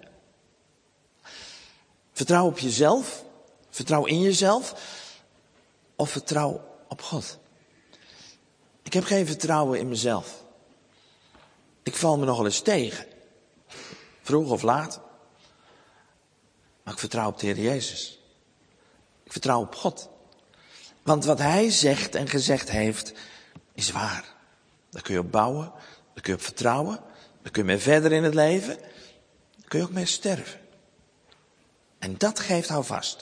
Vertrouw op jezelf. Vertrouw in jezelf. Of vertrouw op God. Ik heb geen vertrouwen in mezelf. Ik val me nogal eens tegen. Vroeg of laat. Maar ik vertrouw op de Heer Jezus. Ik vertrouw op God. Want wat Hij zegt en gezegd heeft, is waar. Daar kun je op bouwen. Daar kun je op vertrouwen. Daar kun je mee verder in het leven. Daar kun je ook mee sterven. En dat geeft houvast.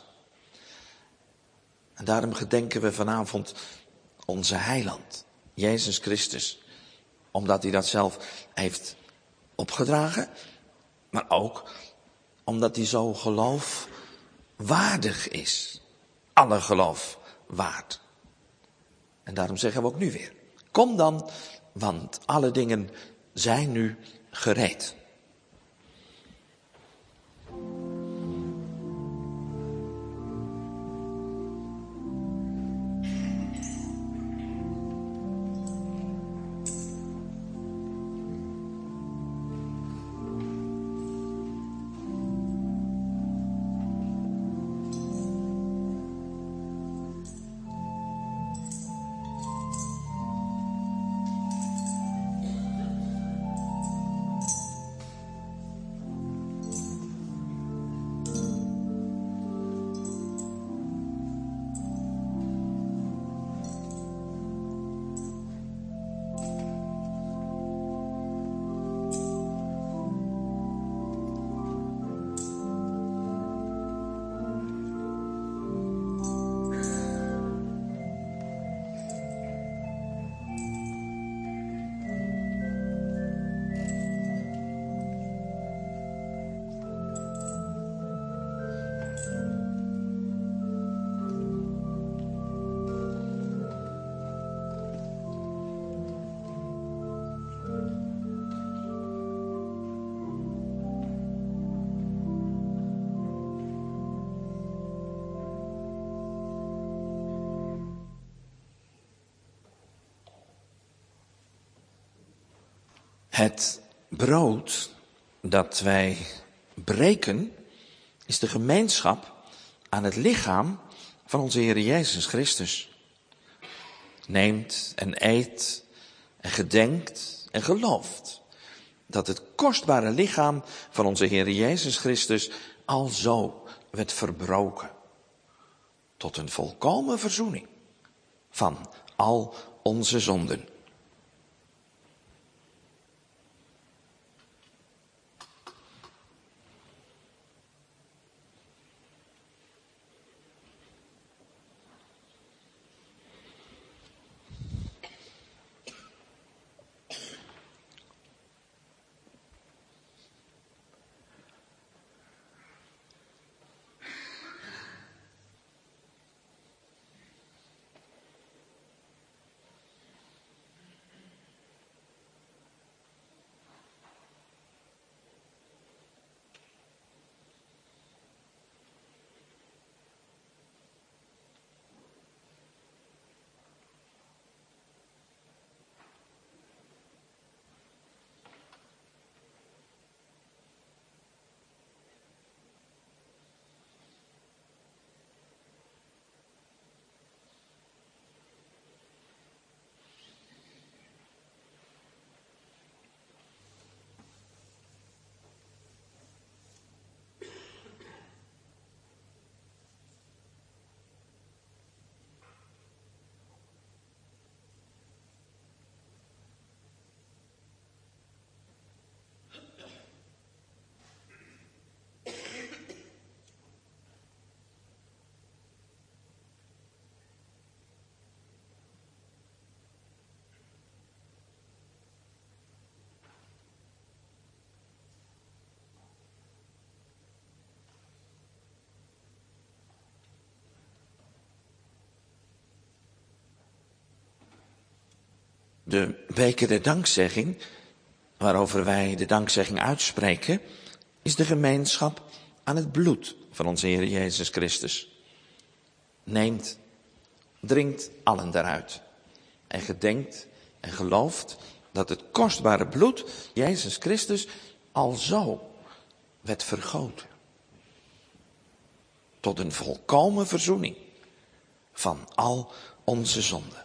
En daarom gedenken we vanavond onze heiland, Jezus Christus. Omdat hij dat zelf heeft opgedragen. Maar ook omdat hij zo geloofwaardig is. Alle geloof waard. En daarom zeggen we ook nu weer. Kom dan, want alle dingen zijn nu gereed. Het brood dat wij breken is de gemeenschap aan het lichaam van onze Heer Jezus Christus. Neemt en eet en gedenkt en gelooft dat het kostbare lichaam van onze Heer Jezus Christus alzo werd verbroken. Tot een volkomen verzoening van al onze zonden. De beker der dankzegging, waarover wij de dankzegging uitspreken, is de gemeenschap aan het bloed van onze Heer Jezus Christus. Neemt, drinkt allen daaruit. En gedenkt en gelooft dat het kostbare bloed, Jezus Christus, al zo werd vergoten. Tot een volkomen verzoening van al onze zonden.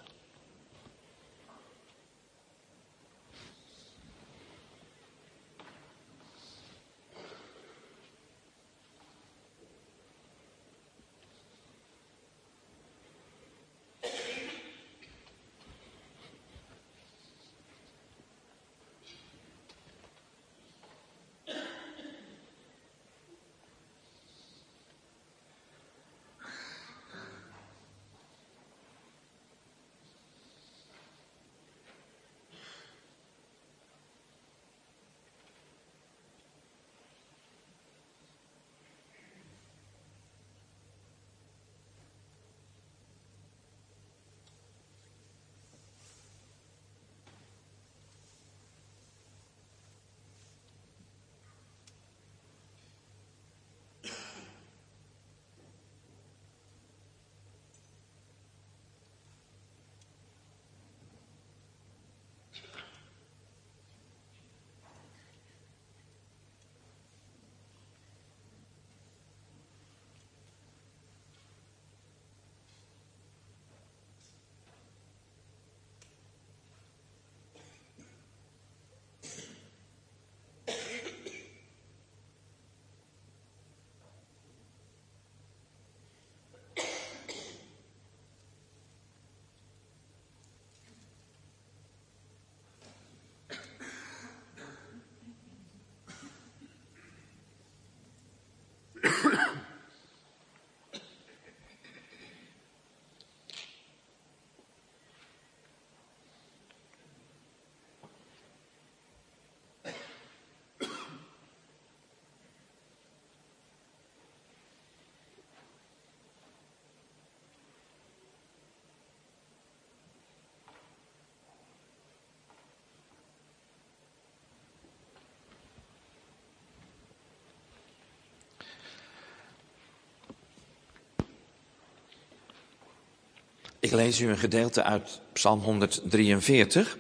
Ik lees u een gedeelte uit Psalm honderddrieënveertig.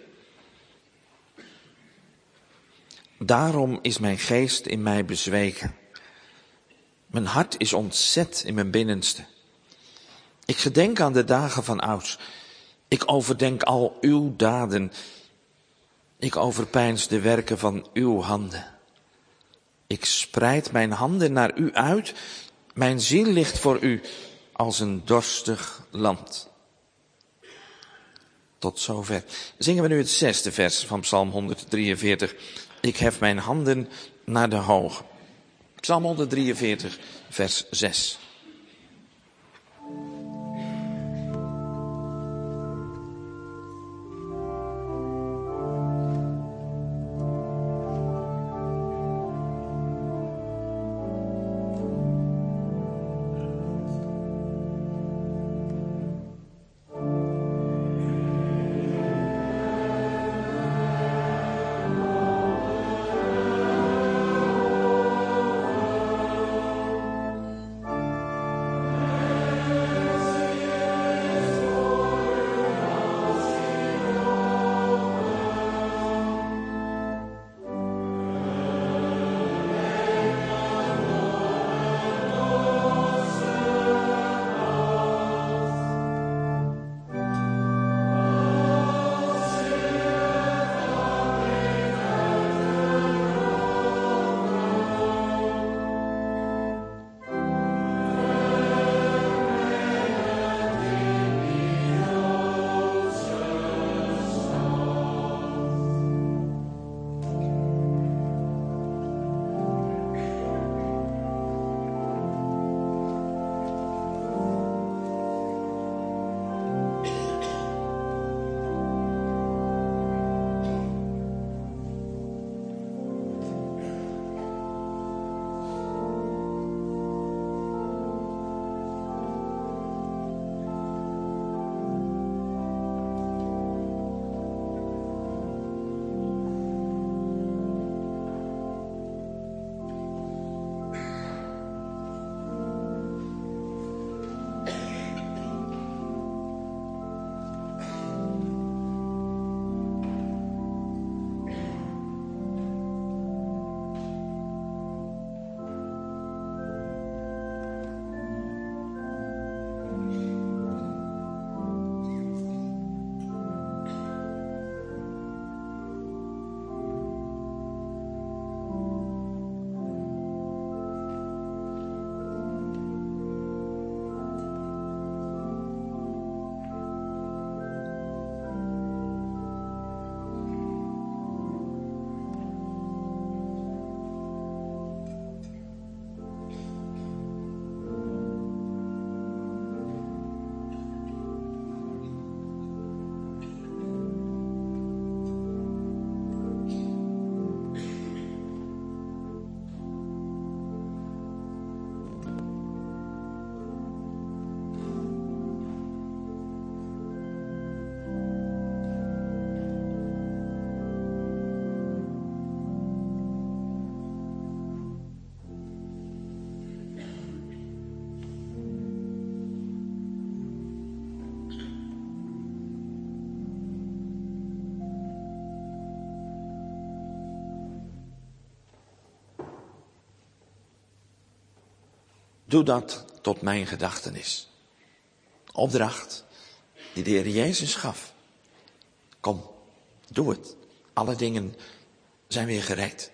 Daarom is mijn geest in mij bezweken. Mijn hart is ontzet in mijn binnenste. Ik gedenk aan de dagen van ouds. Ik overdenk al uw daden. Ik overpeins de werken van uw handen. Ik spreid mijn handen naar u uit. Mijn ziel ligt voor u als een dorstig land. Tot zover. Zingen we nu het zesde vers van Psalm honderddrieënveertig. Ik hef mijn handen naar de hoge. Psalm honderddrieënveertig, vers zes. Doe dat tot mijn gedachtenis. Opdracht die de Heer Jezus gaf. Kom, doe het. Alle dingen zijn weer gereed.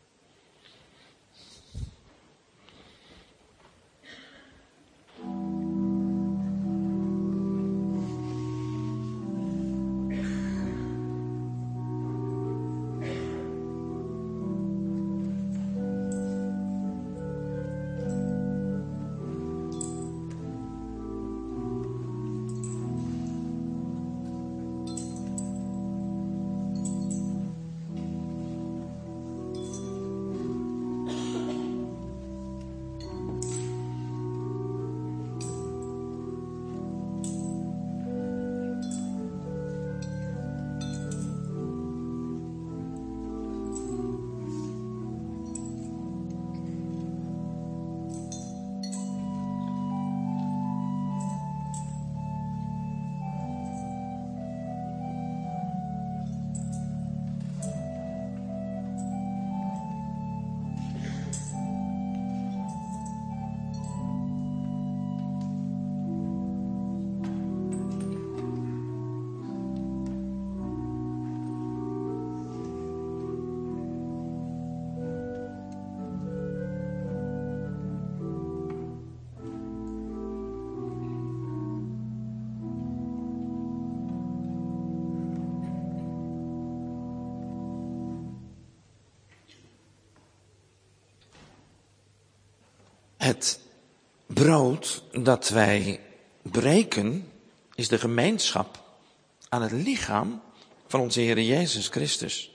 Het brood dat wij breken is de gemeenschap aan het lichaam van onze Heer Jezus Christus.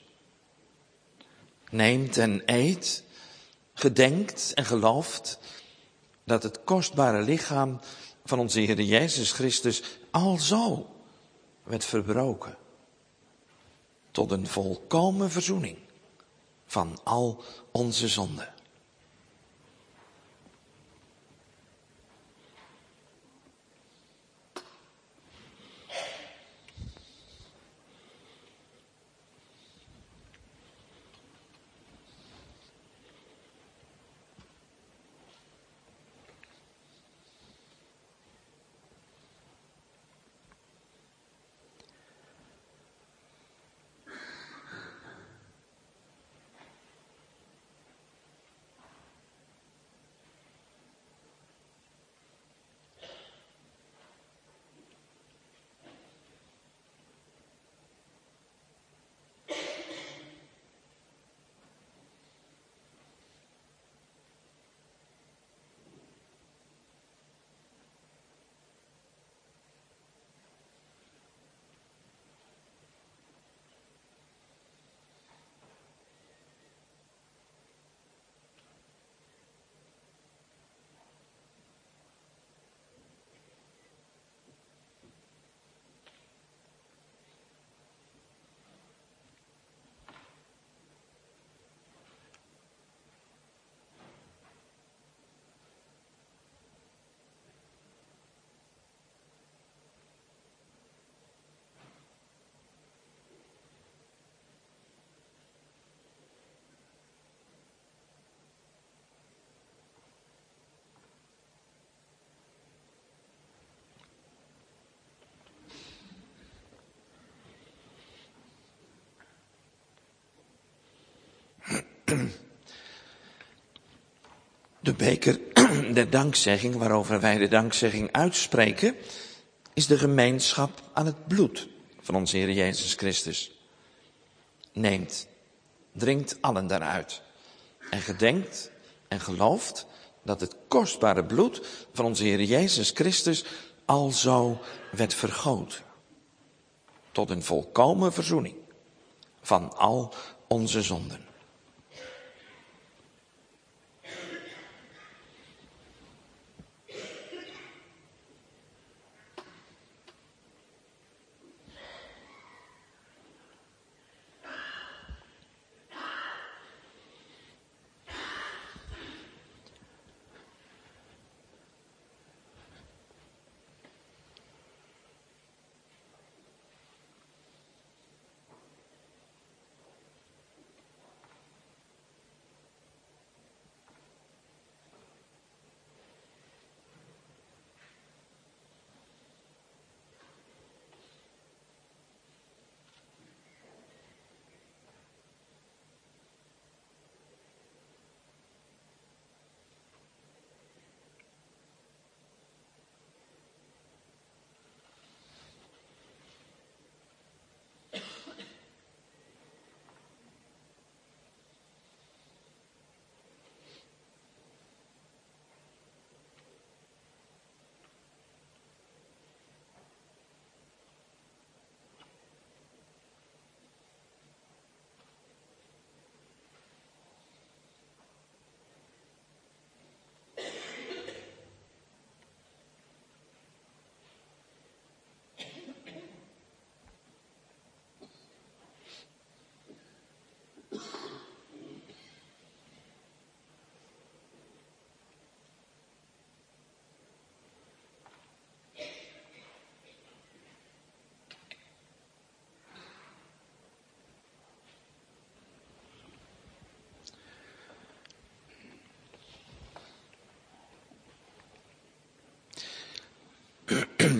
Neemt en eet, gedenkt en gelooft dat het kostbare lichaam van onze Heer Jezus Christus alzo werd verbroken tot een volkomen verzoening van al onze zonden. De beker der dankzegging, waarover wij de dankzegging uitspreken, is de gemeenschap aan het bloed van onze Heer Jezus Christus. Neemt, drinkt allen daaruit en gedenkt en gelooft dat het kostbare bloed van onze Heer Jezus Christus alzo werd vergoten tot een volkomen verzoening van al onze zonden.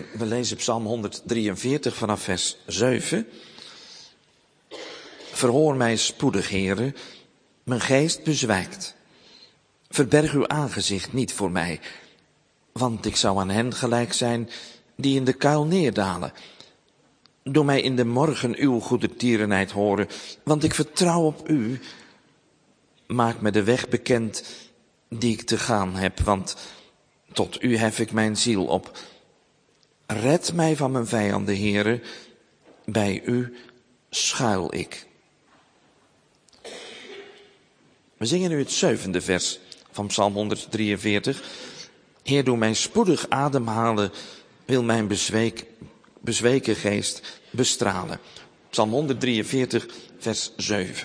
We lezen Psalm honderddrieënveertig vanaf vers zeven. Verhoor mij spoedig, Heere, mijn geest bezwijkt. Verberg uw aangezicht niet voor mij, want ik zou aan hen gelijk zijn die in de kuil neerdalen. Doe mij in de morgen uw goedertierenheid horen, want ik vertrouw op u. Maak me de weg bekend die ik te gaan heb, want tot u hef ik mijn ziel op. Red mij van mijn vijanden, Heere, bij u schuil ik. We zingen nu het zevende vers van Psalm honderddrieënveertig. Heer, doe mij spoedig ademhalen, wil mijn bezweek, bezweken geest bestralen. Psalm honderddrieënveertig, vers zeven.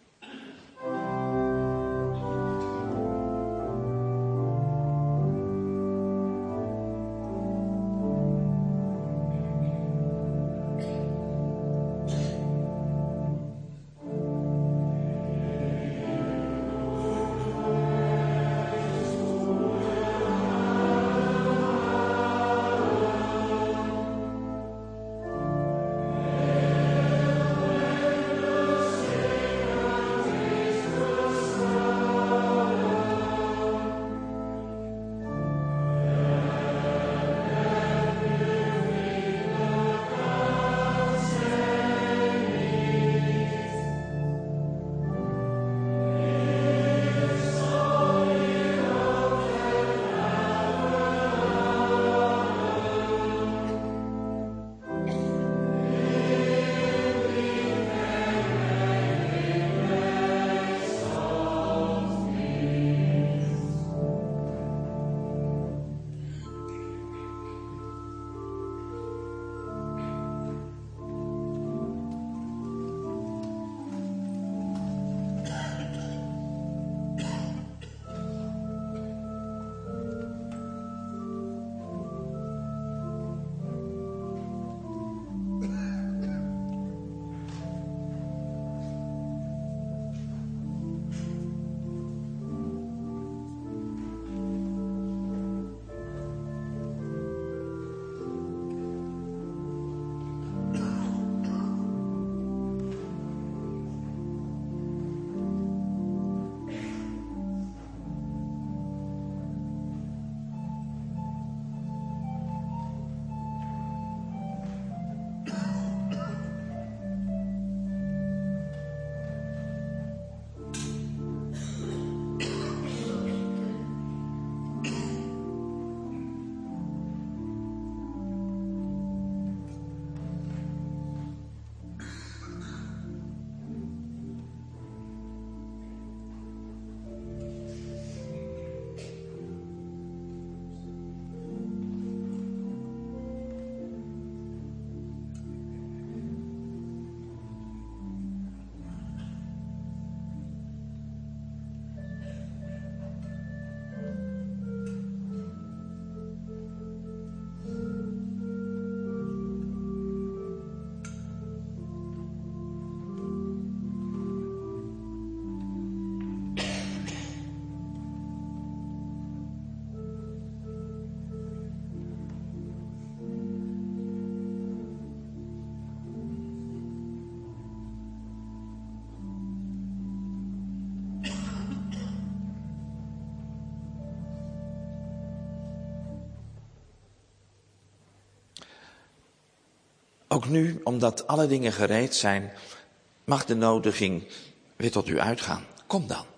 Ook nu, omdat alle dingen gereed zijn, mag de nodiging weer tot u uitgaan. Kom dan.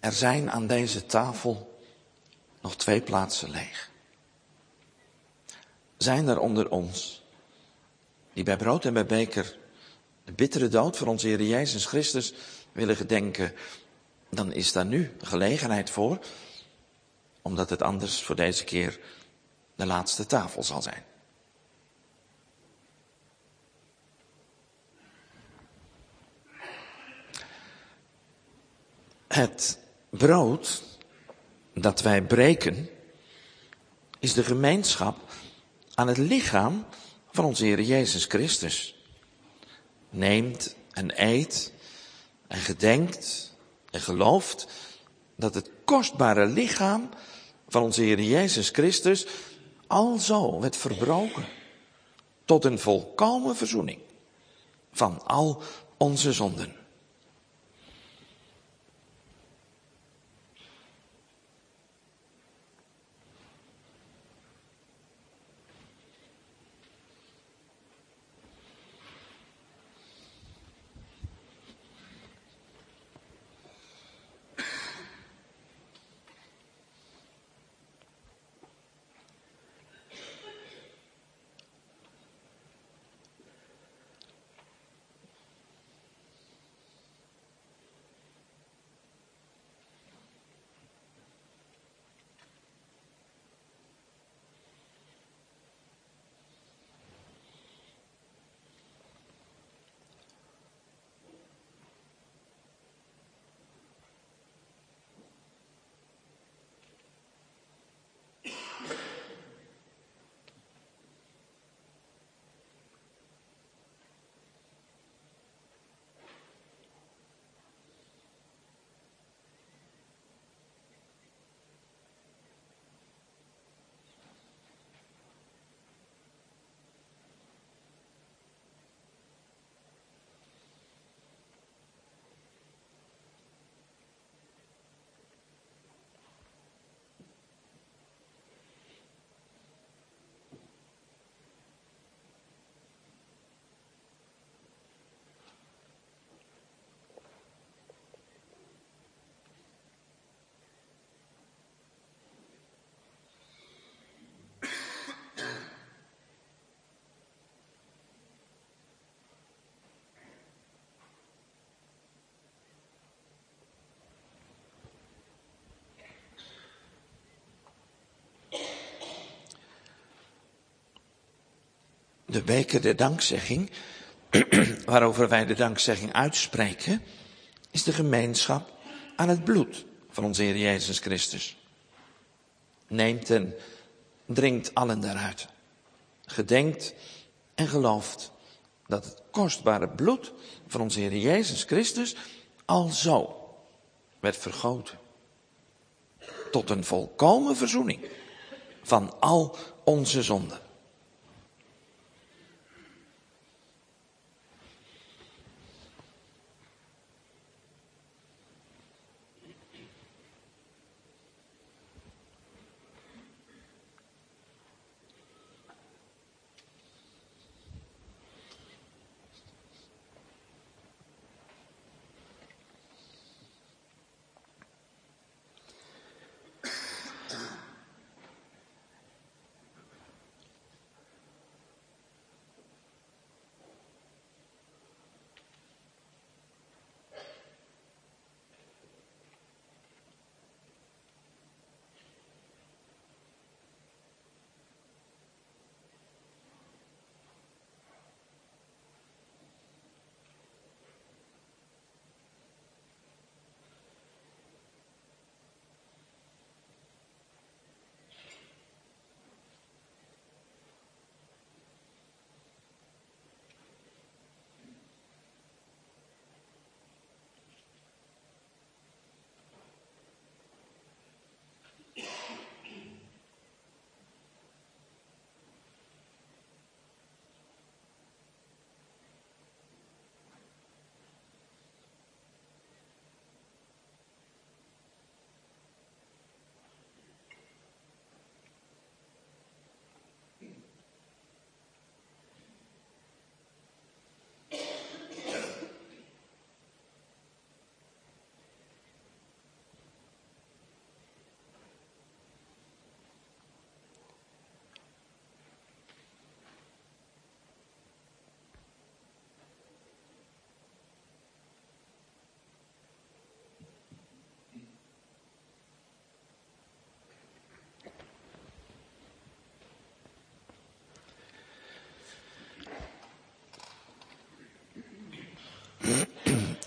Er zijn aan deze tafel nog twee plaatsen leeg. Zijn er onder ons die bij brood en bij beker de bittere dood voor onze Heer Jezus Christus willen gedenken, dan is daar nu gelegenheid voor, omdat het anders voor deze keer de laatste tafel zal zijn. Het brood dat wij breken is de gemeenschap aan het lichaam van onze Heer Jezus Christus. Neemt en eet en gedenkt en gelooft dat het kostbare lichaam van onze Heer Jezus Christus alzo werd verbroken tot een volkomen verzoening van al onze zonden. De beker der dankzegging, waarover wij de dankzegging uitspreken, is de gemeenschap aan het bloed van onze Heer Jezus Christus. Neemt en drinkt allen daaruit. Gedenkt en gelooft dat het kostbare bloed van onze Heer Jezus Christus alzo werd vergoten. Tot een volkomen verzoening van al onze zonden.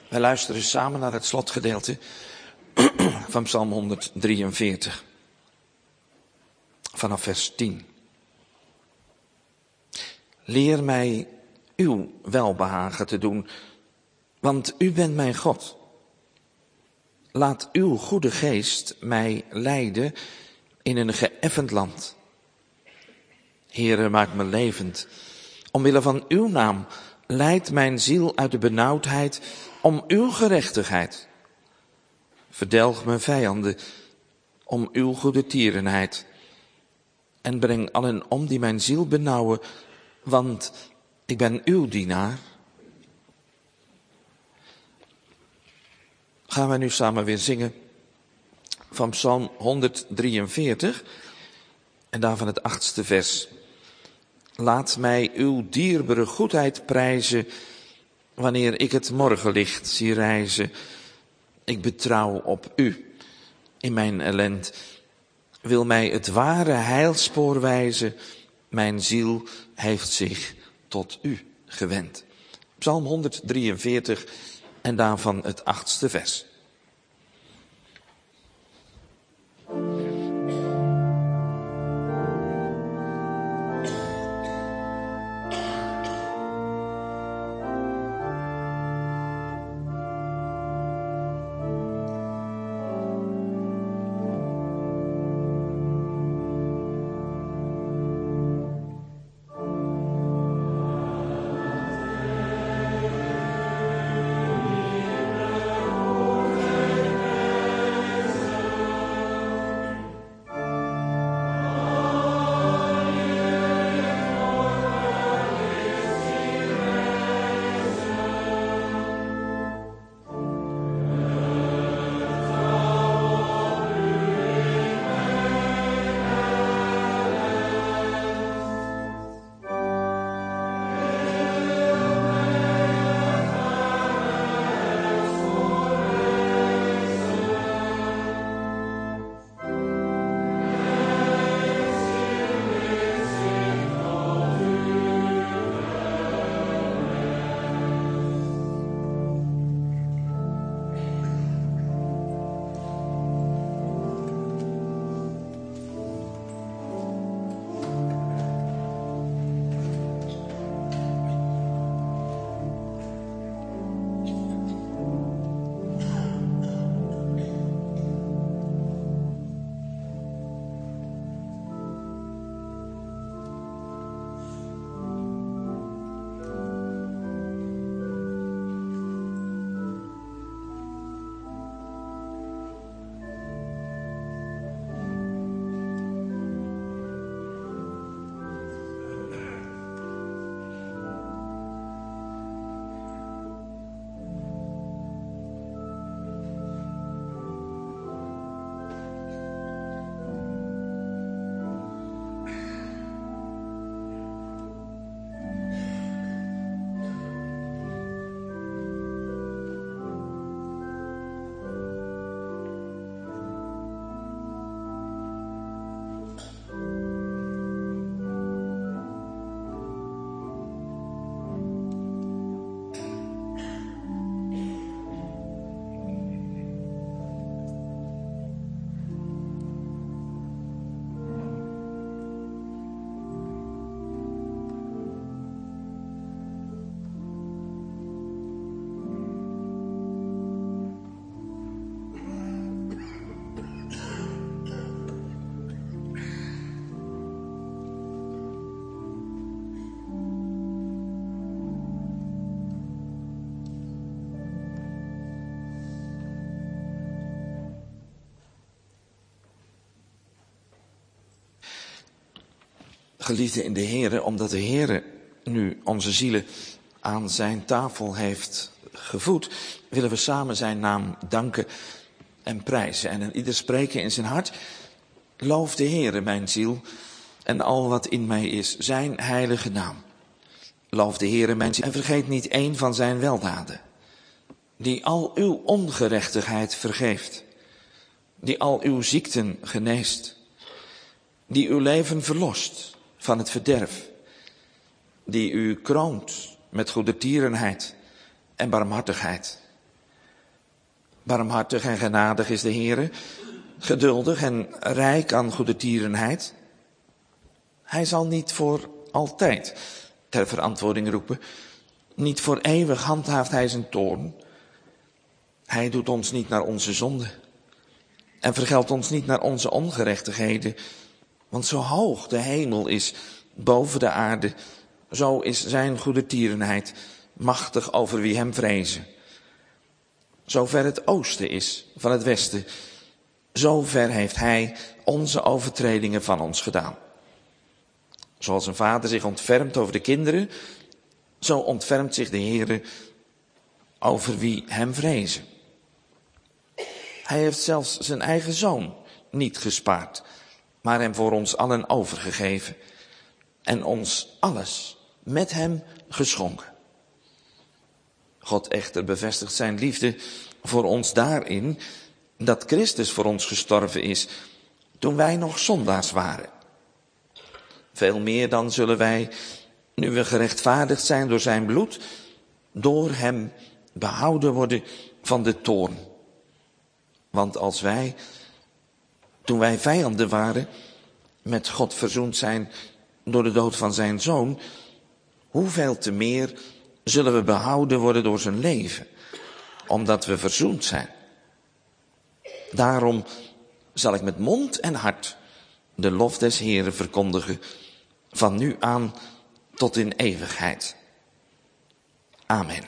Wij luisteren samen naar het slotgedeelte van Psalm honderddrieënveertig. Vanaf vers tien. Leer mij uw welbehagen te doen, want u bent mijn God. Laat uw goede geest mij leiden in een geëffend land. Heere, maak me levend. Omwille van uw naam, leid mijn ziel uit de benauwdheid om uw gerechtigheid. Verdelg mijn vijanden om uw goede tierenheid. En breng allen om die mijn ziel benauwen, want ik ben uw dienaar. Gaan we nu samen weer zingen van Psalm honderddrieënveertig en daarvan het achtste vers. Laat mij uw dierbare goedheid prijzen, wanneer ik het morgenlicht zie rijzen. Ik betrouw op u in mijn ellend. Wil mij het ware heilspoor wijzen. Mijn ziel heeft zich tot u gewend. Psalm honderddrieënveertig en daarvan het achtste vers. Geliefden in de Here, omdat de Here nu onze zielen aan zijn tafel heeft gevoed, willen we samen zijn naam danken en prijzen. En ieder spreken in zijn hart: loof de Here, mijn ziel, en al wat in mij is, zijn heilige naam. Loof de Here, mijn ziel, en vergeet niet één van zijn weldaden, die al uw ongerechtigheid vergeeft, die al uw ziekten geneest, die uw leven verlost van het verderf, die u kroont met goedertierenheid en barmhartigheid, Barmhartig en genadig is de Heere, geduldig en rijk aan goedertierenheid. Hij zal niet voor altijd ter verantwoording roepen. Niet voor eeuwig handhaaft hij zijn toorn. Hij doet ons niet naar onze zonden. En vergeldt ons niet naar onze ongerechtigheden. Want zo hoog de hemel is boven de aarde, zo is zijn goedertierenheid machtig over wie hem vrezen. Zo ver het oosten is van het westen, zo ver heeft hij onze overtredingen van ons gedaan. Zoals een vader zich ontfermt over de kinderen, zo ontfermt zich de Heere over wie hem vrezen. Hij heeft zelfs zijn eigen zoon niet gespaard, maar hem voor ons allen overgegeven en ons alles met hem geschonken. God echter bevestigt zijn liefde voor ons daarin dat Christus voor ons gestorven is toen wij nog zondaars waren. Veel meer dan zullen wij, nu we gerechtvaardigd zijn door zijn bloed, door hem behouden worden van de toorn. Want als wij, toen wij vijanden waren, met God verzoend zijn door de dood van zijn zoon, hoeveel te meer zullen we behouden worden door zijn leven, omdat we verzoend zijn. Daarom zal ik met mond en hart de lof des Heeren verkondigen, van nu aan tot in eeuwigheid. Amen.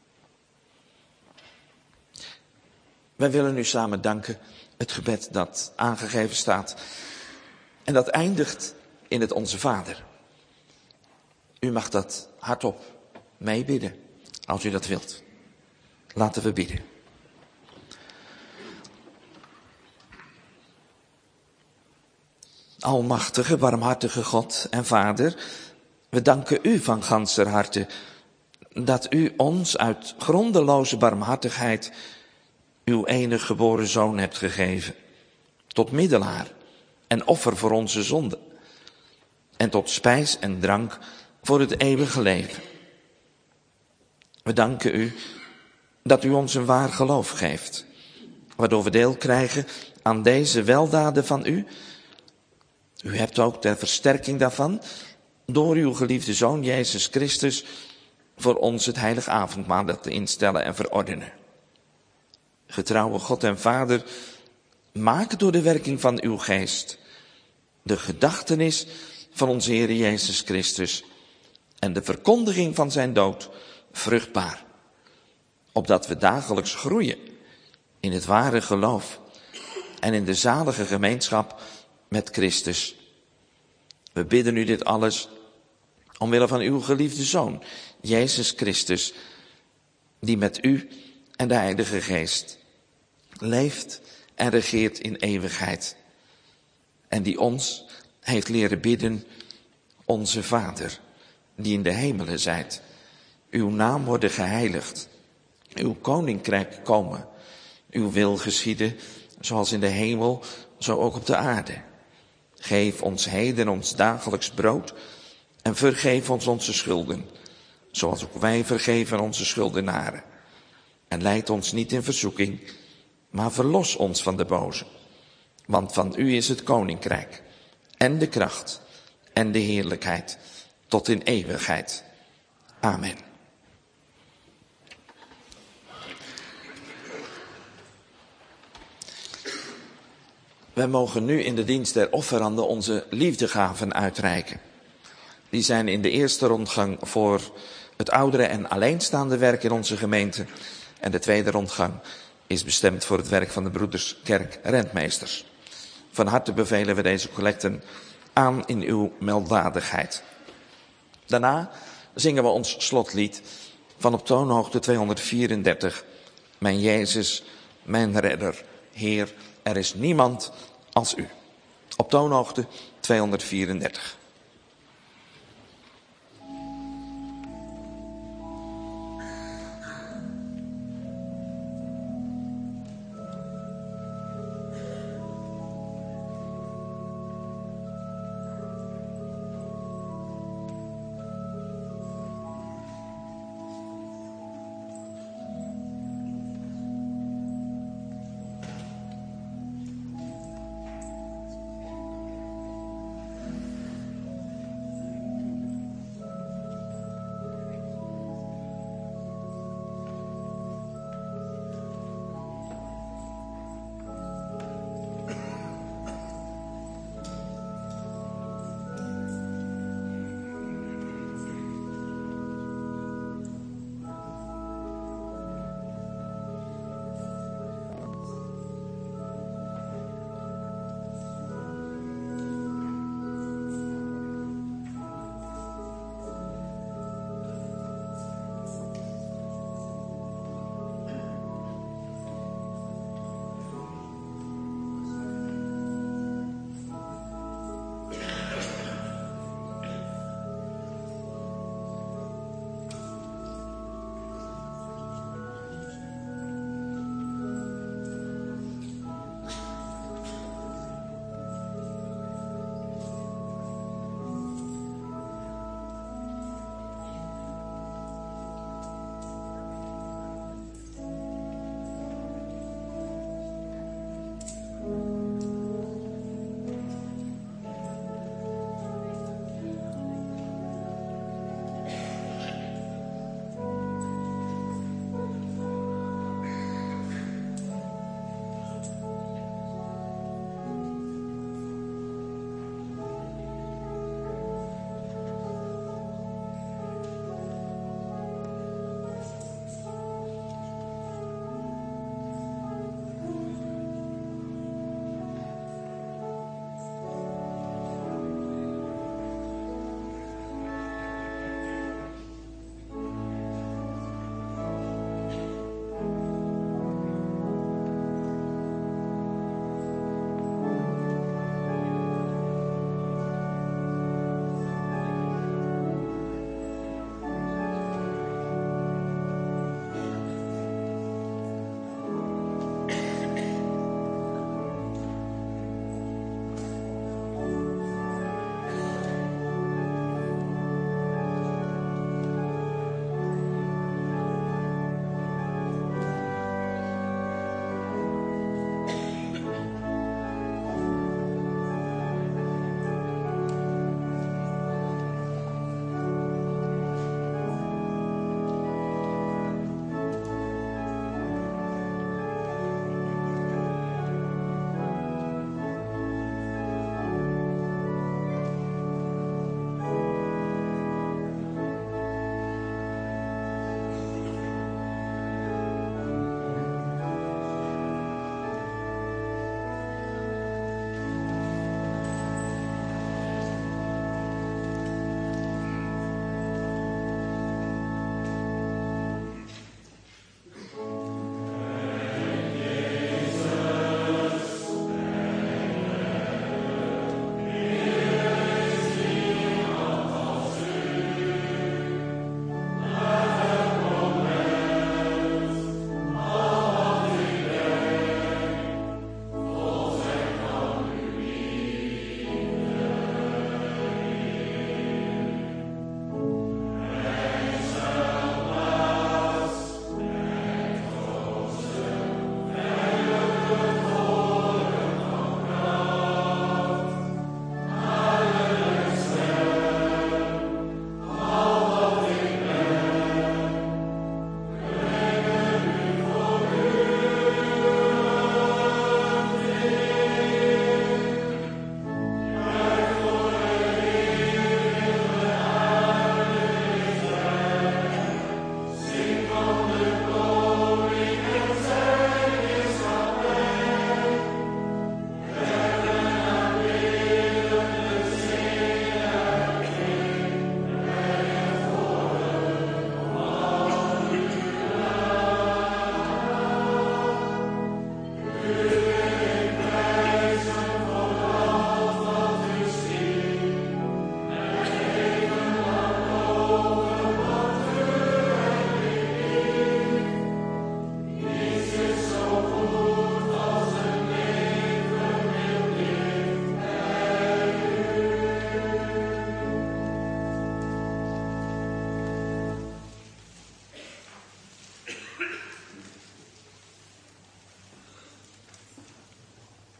Wij willen nu samen danken, het gebed dat aangegeven staat en dat eindigt in het Onze Vader. U mag dat hardop meebidden, als u dat wilt. Laten we bidden. Almachtige, barmhartige God en Vader, we danken u van ganser harte dat u ons uit grondeloze barmhartigheid uw enige geboren zoon hebt gegeven, tot middelaar en offer voor onze zonden en tot spijs en drank voor het eeuwige leven. We danken u dat u ons een waar geloof geeft, waardoor we deel krijgen aan deze weldaden van u. U hebt ook ter versterking daarvan door uw geliefde Zoon Jezus Christus voor ons het heilige avondmaal te instellen en verordenen. Getrouwe God en Vader, maak door de werking van uw geest de gedachtenis van onze Heer Jezus Christus en de verkondiging van zijn dood vruchtbaar, opdat we dagelijks groeien in het ware geloof en in de zalige gemeenschap met Christus. We bidden u dit alles omwille van uw geliefde Zoon, Jezus Christus, die met u en de Heilige Geest leeft en regeert in eeuwigheid. En die ons heeft leren bidden, onze Vader, die in de hemelen zijt. Uw naam worden geheiligd, uw koninkrijk komen, uw wil geschieden, zoals in de hemel, zo ook op de aarde. Geef ons heden ons dagelijks brood en vergeef ons onze schulden, zoals ook wij vergeven onze schuldenaren. En leid ons niet in verzoeking, maar verlos ons van de boze. Want van u is het koninkrijk en de kracht en de heerlijkheid tot in eeuwigheid. Amen. Wij mogen nu in de dienst der offeranden onze liefdegaven uitreiken. Die zijn in de eerste rondgang voor het oudere en alleenstaande werk in onze gemeente. En de tweede rondgang is bestemd voor het werk van de broeders kerk-rentmeesters. Van harte bevelen we deze collecten aan in uw melddadigheid. Daarna zingen we ons slotlied van op toonhoogte tweehonderdvierendertig. Mijn Jezus, mijn redder, Heer, er is niemand als u. Op toonhoogte tweehonderdvierendertig.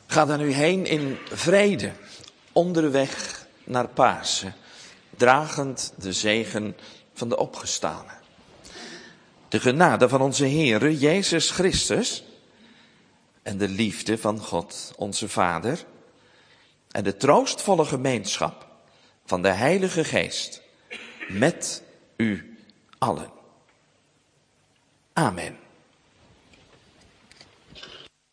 Ga dan nu heen in vrede, onderweg naar Pasen, dragend de zegen van de opgestane. De genade van onze Heere Jezus Christus en de liefde van God onze Vader en de troostvolle gemeenschap van de Heilige Geest met u allen. Amen.